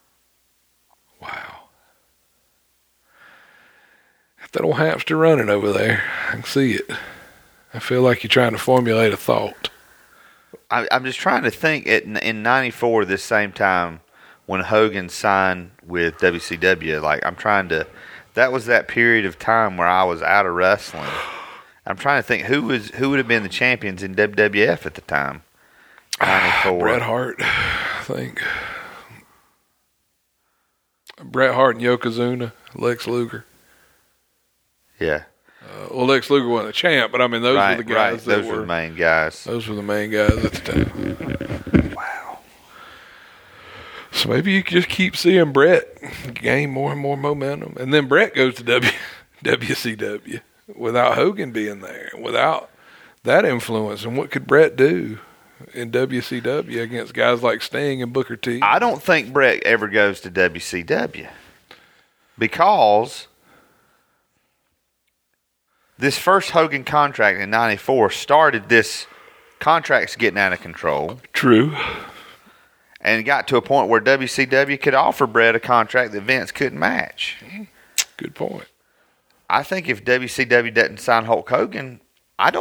Speaker 3: Got that old hamster running over there. I can see it. I feel like you're trying to formulate a thought.
Speaker 2: I'm just trying to think. In '94, this same time when Hogan signed with WCW, that was that period of time where I was out of wrestling. I'm trying to think who would have been the champions in WWF at the time. '94.
Speaker 3: Bret Hart, I think. Bret Hart and Yokozuna, Lex Luger.
Speaker 2: Yeah.
Speaker 3: Lex Luger wasn't a champ, but I mean, those were the guys
Speaker 2: those were the main guys.
Speaker 3: Those were the main guys at the time.
Speaker 2: Wow.
Speaker 3: So maybe you could just keep seeing Bret gain more and more momentum. And then Bret goes to WCW without Hogan being there, without that influence. And what could Bret do in WCW against guys like Sting and Booker T?
Speaker 2: I don't think Bret ever goes to WCW because this first Hogan contract in '94 started this contracts getting out of control.
Speaker 3: True.
Speaker 2: And it got to a point where WCW could offer Bret a contract that Vince couldn't match.
Speaker 3: Good point.
Speaker 2: I think if WCW doesn't sign Hulk Hogan, I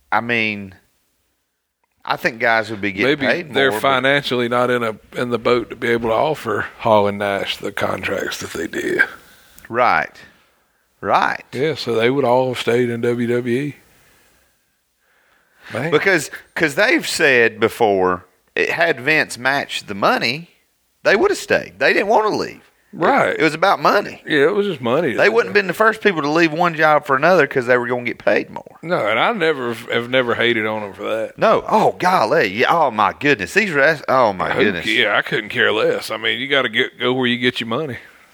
Speaker 2: think guys would be getting paid more.
Speaker 3: Maybe they're financially not in the boat to be able to offer Hall and Nash the contracts that they did.
Speaker 2: Right.
Speaker 3: Yeah, so they would all have stayed in WWE. Man.
Speaker 2: Because they've said before, had Vince matched the money, they would have stayed. They didn't want to leave.
Speaker 3: Right.
Speaker 2: It was about money.
Speaker 3: Yeah, it was just money.
Speaker 2: They wouldn't have been the first people to leave one job for another because they were going to get paid more.
Speaker 3: No, and I have never hated on them for that.
Speaker 2: No. Oh, golly. Yeah. Oh, my goodness. Oh, my goodness.
Speaker 3: Yeah, I couldn't care less. I mean, you got to go where you get your money.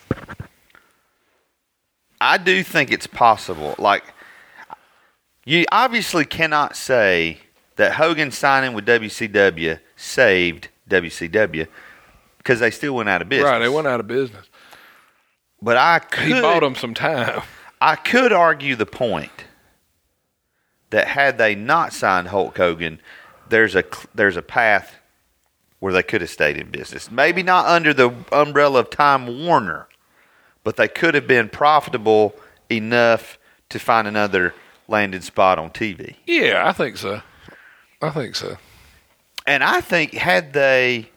Speaker 2: I do think it's possible. Like, you obviously cannot say that Hogan signing with WCW saved WCW because they still went out of business.
Speaker 3: Right, they went out of business.
Speaker 2: But
Speaker 3: he bought them some time.
Speaker 2: I could argue the point that had they not signed Hulk Hogan, there's a path where they could have stayed in business. Maybe not under the umbrella of Time Warner, but they could have been profitable enough to find another landing spot on TV.
Speaker 3: Yeah, I think so.
Speaker 2: And I think had they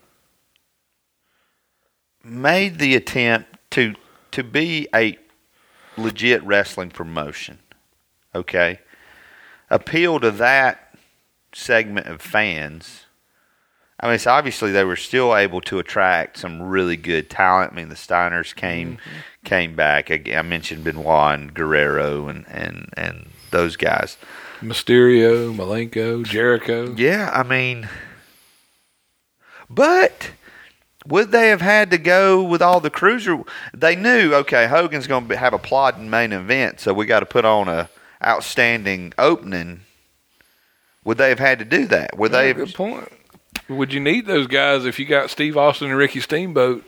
Speaker 2: made the attempt to be a legit wrestling promotion, okay, appeal to that segment of fans. I mean, so obviously they were still able to attract some really good talent. I mean, the Steiners came back. I mentioned Benoit and Guerrero and those guys.
Speaker 3: Mysterio, Malenko, Jericho.
Speaker 2: Yeah, I mean, but would they have had to go with all the cruiser? They knew, okay, Hogan's going to have a plodding main event, so we got to put on a outstanding opening. Would they have had to do that? Would they?
Speaker 3: Good point. Would you need those guys if you got Steve Austin and Ricky Steamboat,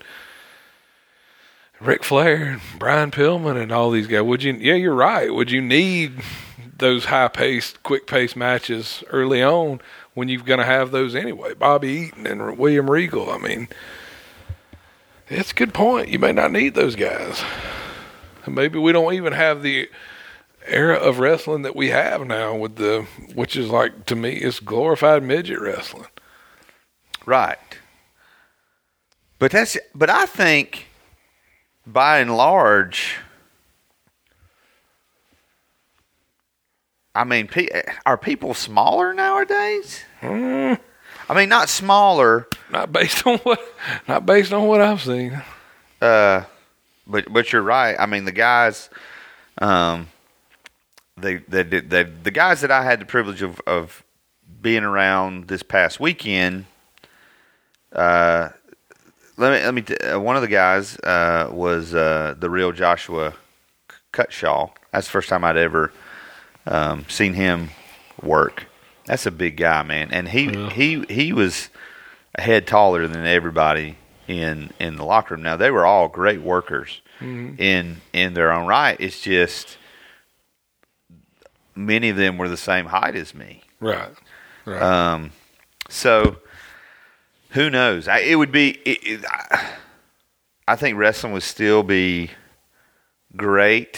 Speaker 3: Ric Flair, Brian Pillman, and all these guys? Would you? Yeah, you're right. Would you need those high-paced, quick-paced matches early on when you're going to have those anyway? Bobby Eaton and William Regal. I mean, it's a good point. You may not need those guys. Maybe we don't even have the era of wrestling that we have now which is like, to me, it's glorified midget wrestling.
Speaker 2: Right. But I think by and large, I mean, are people smaller nowadays? I mean, not smaller.
Speaker 3: Not based on what I've seen.
Speaker 2: But you're right. I mean, the guys, the guys that I had the privilege of being around this past weekend. One of the guys was the real Joshua Cutshaw. That's the first time I'd ever seen him work. That's a big guy, man, and he was a head taller than everybody in the locker room. Now they were all great workers in their own right. It's just many of them were the same height as me.
Speaker 3: Right.
Speaker 2: So who knows? It would be. I think wrestling would still be great.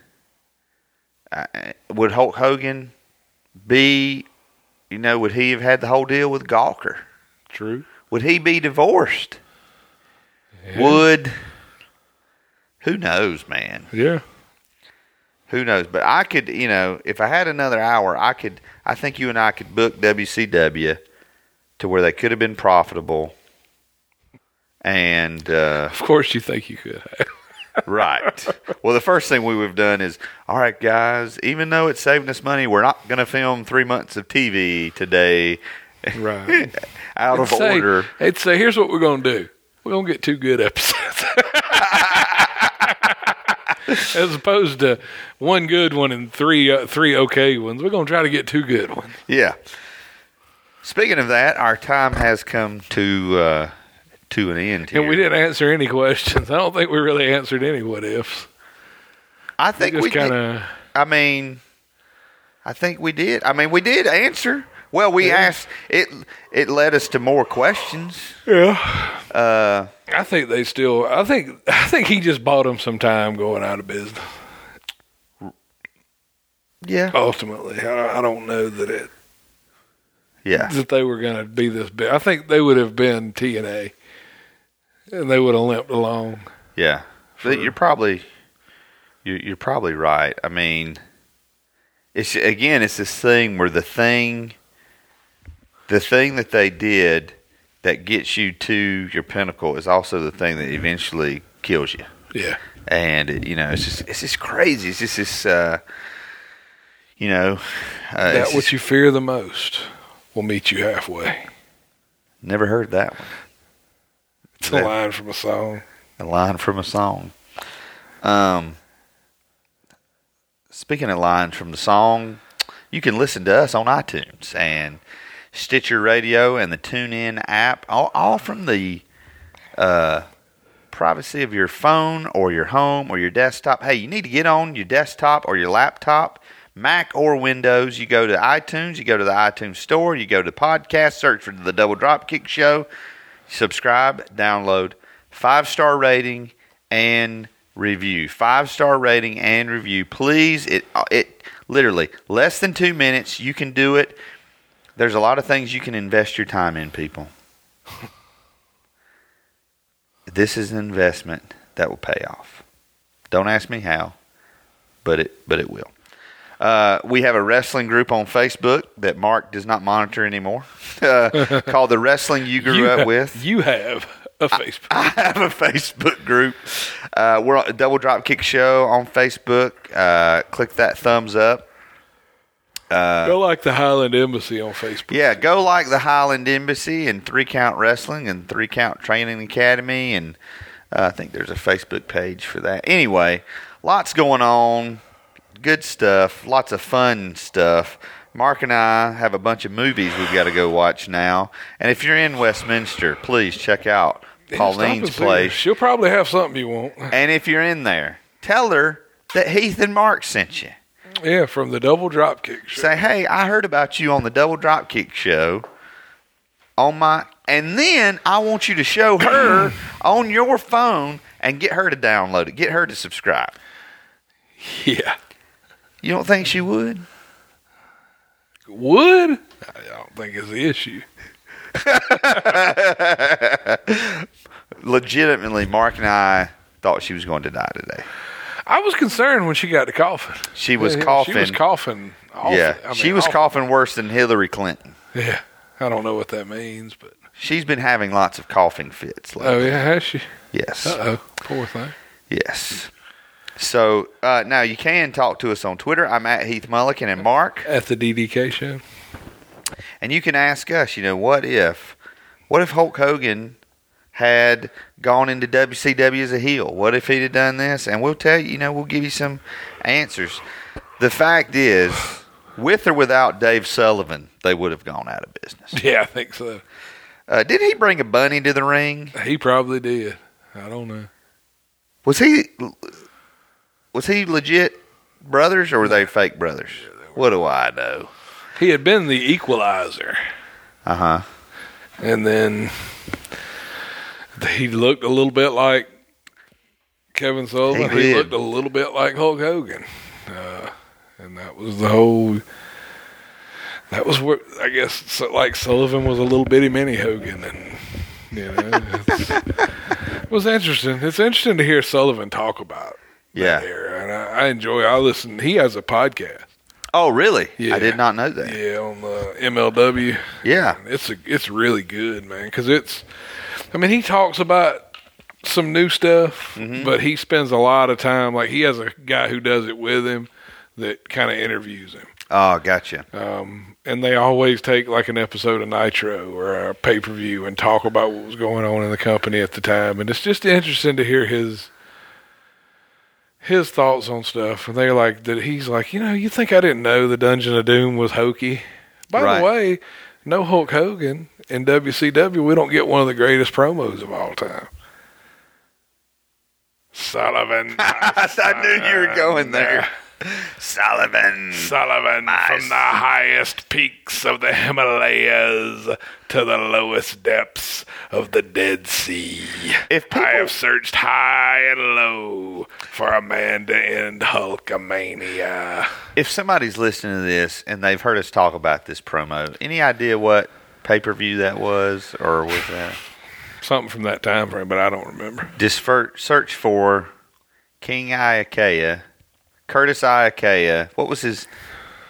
Speaker 2: Would Hulk Hogan be? Would he have had the whole deal with Gawker?
Speaker 3: True.
Speaker 2: Would he be divorced?
Speaker 3: Yeah.
Speaker 2: Who knows, man?
Speaker 3: Yeah.
Speaker 2: Who knows? But I could, if I had another hour, I think you and I could book WCW to where they could have been profitable. And
Speaker 3: of course you think you could have.
Speaker 2: Right. Well, the first thing we would have done is, all right, guys, even though it's saving us money, we're not going to film 3 months of TV today.
Speaker 3: Right.
Speaker 2: Out of order.
Speaker 3: It'd say, here's what we're going to do. We're going to get 2 good episodes. As opposed to 1 good one and three okay ones. We're going to try to get 2 good ones.
Speaker 2: Yeah. Speaking of that, our time has come to an end here.
Speaker 3: And we didn't answer any questions. I don't think we really answered any what ifs.
Speaker 2: I think we did. I mean, I think we did. I mean, we did answer. Well, we asked. It led us to more questions.
Speaker 3: Yeah. I think they still. I think he just bought them some time going out of business.
Speaker 2: Yeah.
Speaker 3: Ultimately, I don't know that it.
Speaker 2: Yeah.
Speaker 3: That they were going to be this big. I think they would have been TNA, and they would have limped along.
Speaker 2: Yeah. You're probably right. I mean, it's this thing where the thing that they did that gets you to your pinnacle is also the thing that eventually kills you.
Speaker 3: Yeah.
Speaker 2: And it's just crazy. It's just this,
Speaker 3: that what you fear the most will meet you halfway.
Speaker 2: Never heard that one.
Speaker 3: It's a line from a song.
Speaker 2: A line from a song. Speaking of lines from the song, you can listen to us on iTunes and Stitcher Radio and the TuneIn app, all from the privacy of your phone or your home or your desktop. Hey, you need to get on your desktop or your laptop, Mac or Windows. You go to iTunes, you go to the iTunes store, you go to podcast, search for the Double Dropkick Show, subscribe, download, 5-star rating and review. 5-star rating and review. Please, it literally less than 2 minutes. You can do it. There's a lot of things you can invest your time in, people. This is an investment that will pay off. Don't ask me how, but it will. We have a wrestling group on Facebook that Mark does not monitor anymore, called The Wrestling You Grew Up With.
Speaker 3: You have a Facebook.
Speaker 2: I have a Facebook group. We're on Double Dropkick Show on Facebook. Click that thumbs up.
Speaker 3: Go like the Highland Embassy on Facebook.
Speaker 2: Yeah, go like the Highland Embassy and 3 Count Wrestling and 3 Count Training Academy. And I think there's a Facebook page for that. Anyway, lots going on. Good stuff. Lots of fun stuff. Mark and I have a bunch of movies we've got to go watch now. And if you're in Westminster, please check out Pauline's place.
Speaker 3: She'll probably have something you want.
Speaker 2: And if you're in there, tell her that Heath and Mark sent you.
Speaker 3: Yeah, from the Double Dropkick Show.
Speaker 2: Say, hey, I heard about you on the Double Dropkick Show. And then I want you to show her on your phone and get her to download it. Get her to subscribe.
Speaker 3: Yeah.
Speaker 2: You don't think she would?
Speaker 3: Would? I don't think it's the issue.
Speaker 2: Legitimately, Mark and I thought she was going to die today.
Speaker 3: I was concerned when she got to coughing.
Speaker 2: She was coughing.
Speaker 3: She was coughing.
Speaker 2: Yeah, she was coughing worse than Hillary Clinton.
Speaker 3: Yeah, I don't know what that means, but
Speaker 2: she's been having lots of coughing fits lately.
Speaker 3: Oh yeah, has she?
Speaker 2: Yes.
Speaker 3: Uh-oh, poor thing.
Speaker 2: Yes. So now you can talk to us on Twitter. I'm at Heath Mulligan and Mark
Speaker 3: at the DDK Show,
Speaker 2: and you can ask us. What if Hulk Hogan had gone into WCW as a heel? What if he'd have done this? And we'll tell you, we'll give you some answers. The fact is, with or without Dave Sullivan, they would have gone out of business.
Speaker 3: Yeah, I think so.
Speaker 2: Did he bring a bunny to the ring?
Speaker 3: He probably did. I don't know.
Speaker 2: Was he legit brothers or were they fake brothers? Yeah, what do I know?
Speaker 3: He had been the Equalizer.
Speaker 2: Uh-huh.
Speaker 3: And then he looked a little bit like Kevin Sullivan. He looked a little bit like Hulk Hogan. And that was the whole... That was what, I guess, like Sullivan was a little bitty mini Hogan. And, it was interesting. It's interesting to hear Sullivan talk about that era. And I listen. He has a podcast.
Speaker 2: Oh, really?
Speaker 3: Yeah.
Speaker 2: I did not know that.
Speaker 3: Yeah, on the MLW.
Speaker 2: Yeah.
Speaker 3: It's really good, man, because he talks about some new stuff, but he spends a lot of time, like he has a guy who does it with him that kind of interviews him.
Speaker 2: Oh, gotcha.
Speaker 3: And they always take like an episode of Nitro or a pay-per-view and talk about what was going on in the company at the time. And it's just interesting to hear his thoughts on stuff. And they're like, that he's like, you think I didn't know the Dungeon of Doom was hokey? By the way, no Hulk Hogan in WCW. We don't get one of the greatest promos of all time. Sullivan.
Speaker 2: I knew you were going there. Sullivan
Speaker 3: from the highest peaks of the Himalayas to the lowest depths of the Dead Sea. I have searched high and low for a man to end Hulkamania.
Speaker 2: If somebody's listening to this and they've heard us talk about this promo, any idea what pay-per-view that was, or was that
Speaker 3: something from that time frame? But I don't remember.
Speaker 2: Just search for King Iakea. Curtis Iakea. What was his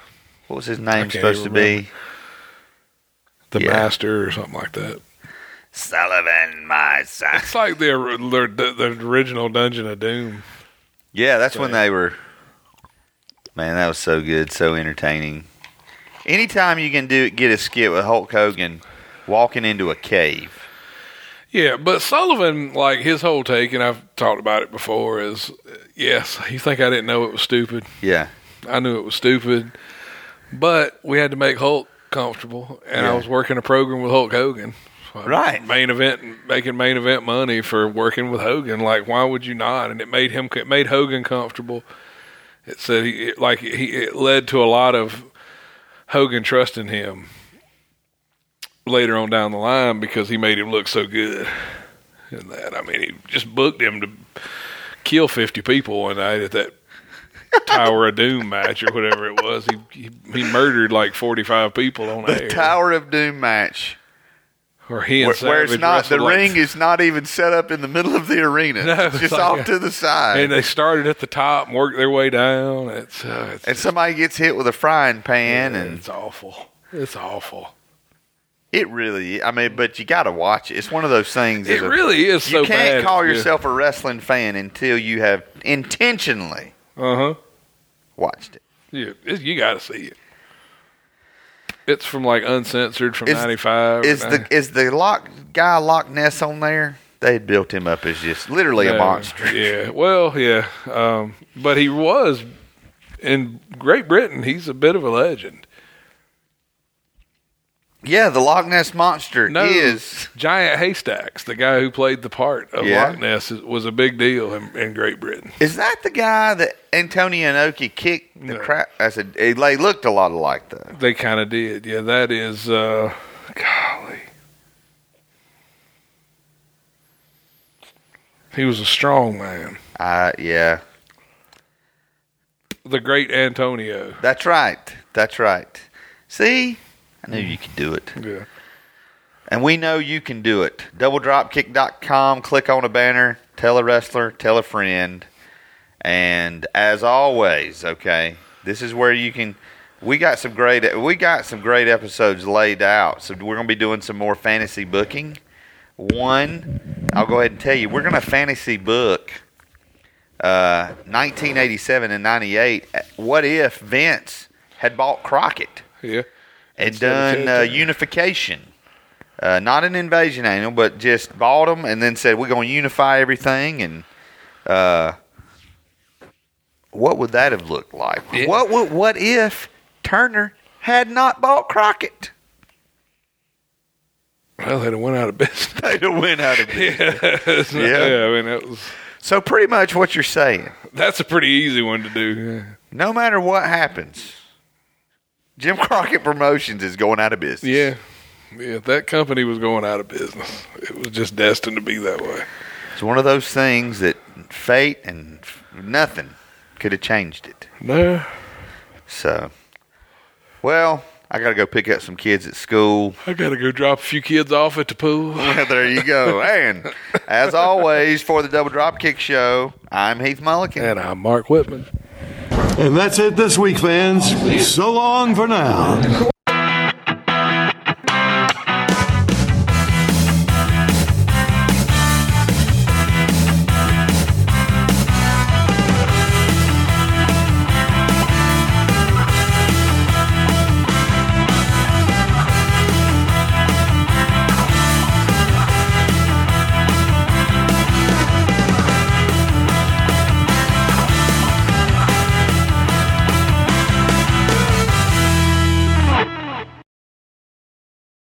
Speaker 2: name supposed to be?
Speaker 3: The Master or something like that.
Speaker 2: Sullivan, my son.
Speaker 3: It's like the original Dungeon of Doom.
Speaker 2: Yeah, that's when they were. Man, that was so good, so entertaining. Anytime you can get a skit with Hulk Hogan walking into a cave.
Speaker 3: Yeah, but Sullivan, like his whole take, and I've talked about it before, is yes, you think I didn't know it was stupid?
Speaker 2: Yeah.
Speaker 3: I knew it was stupid, but we had to make Hulk comfortable, and I was working a program with Hulk Hogan.
Speaker 2: Right.
Speaker 3: Making main event money for working with Hogan. Like, why would you not? And it made Hogan comfortable. It said it led to a lot of Hogan trusting him later on down the line because he made him look so good. And that, I mean, he just booked him to kill 50 people one night at that Tower of Doom match or whatever it was. He murdered like 45 people on air.
Speaker 2: The Tower of Doom match.
Speaker 3: Or where
Speaker 2: it's not, the ring is not even set up in the middle of the arena. No, it's just off to the side.
Speaker 3: And they started at the top and worked their way down.
Speaker 2: And somebody gets hit with a frying pan. And
Speaker 3: it's awful. It's awful.
Speaker 2: It really, I mean, but you got to watch it. It's one of those things.
Speaker 3: It really is so bad.
Speaker 2: You can't call yourself a wrestling fan until you have intentionally watched it.
Speaker 3: Yeah, you got to see it. It's from like Uncensored from 95.
Speaker 2: Is the Loch Ness on there? They built him up as just literally a monster.
Speaker 3: Yeah, well, yeah. But he was in Great Britain. He's a bit of a legend.
Speaker 2: Yeah, the Loch Ness Monster is
Speaker 3: Giant Haystacks. The guy who played the part of Loch Ness was a big deal in Great Britain.
Speaker 2: Is that the guy that Antonio Inoki kicked the crap? They looked a lot alike, though.
Speaker 3: They kind of did. Yeah, that is, golly. He was a strong man.
Speaker 2: Yeah.
Speaker 3: The great Antonio.
Speaker 2: That's right. See? I knew you could do it.
Speaker 3: Yeah.
Speaker 2: And we know you can do it. DoubleDropkick.com. Click on a banner. Tell a wrestler. Tell a friend. And as always, okay, this is where you can. We got some great episodes laid out. So we're going to be doing some more fantasy booking. One, I'll go ahead and tell you, we're going to fantasy book 1987 and 98. What if Vince had bought Crockett?
Speaker 3: Yeah.
Speaker 2: And done unification. Not an invasion annual, but just bought them and then said, we're going to unify everything. And what would that have looked like? Yeah. What if Turner had not bought Crockett?
Speaker 3: Well, they'd have went out of business.
Speaker 2: They'd have went out of business.
Speaker 3: Yeah, I mean, that was...
Speaker 2: So pretty much what you're saying.
Speaker 3: That's a pretty easy one to do. Yeah.
Speaker 2: No matter what happens, Jim Crockett Promotions is going out of business.
Speaker 3: Yeah, that company was going out of business. It was just destined to be that way.
Speaker 2: It's one of those things that fate and nothing could have changed it.
Speaker 3: No.
Speaker 2: So, well, I got to go pick up some kids at school.
Speaker 3: I got to go drop a few kids off at the pool.
Speaker 2: Well, there you go. And as always, for the Double Dropkick Show, I'm Heath Mullican.
Speaker 3: And I'm Mark Whitman.
Speaker 4: And that's it this week, fans. So long for now.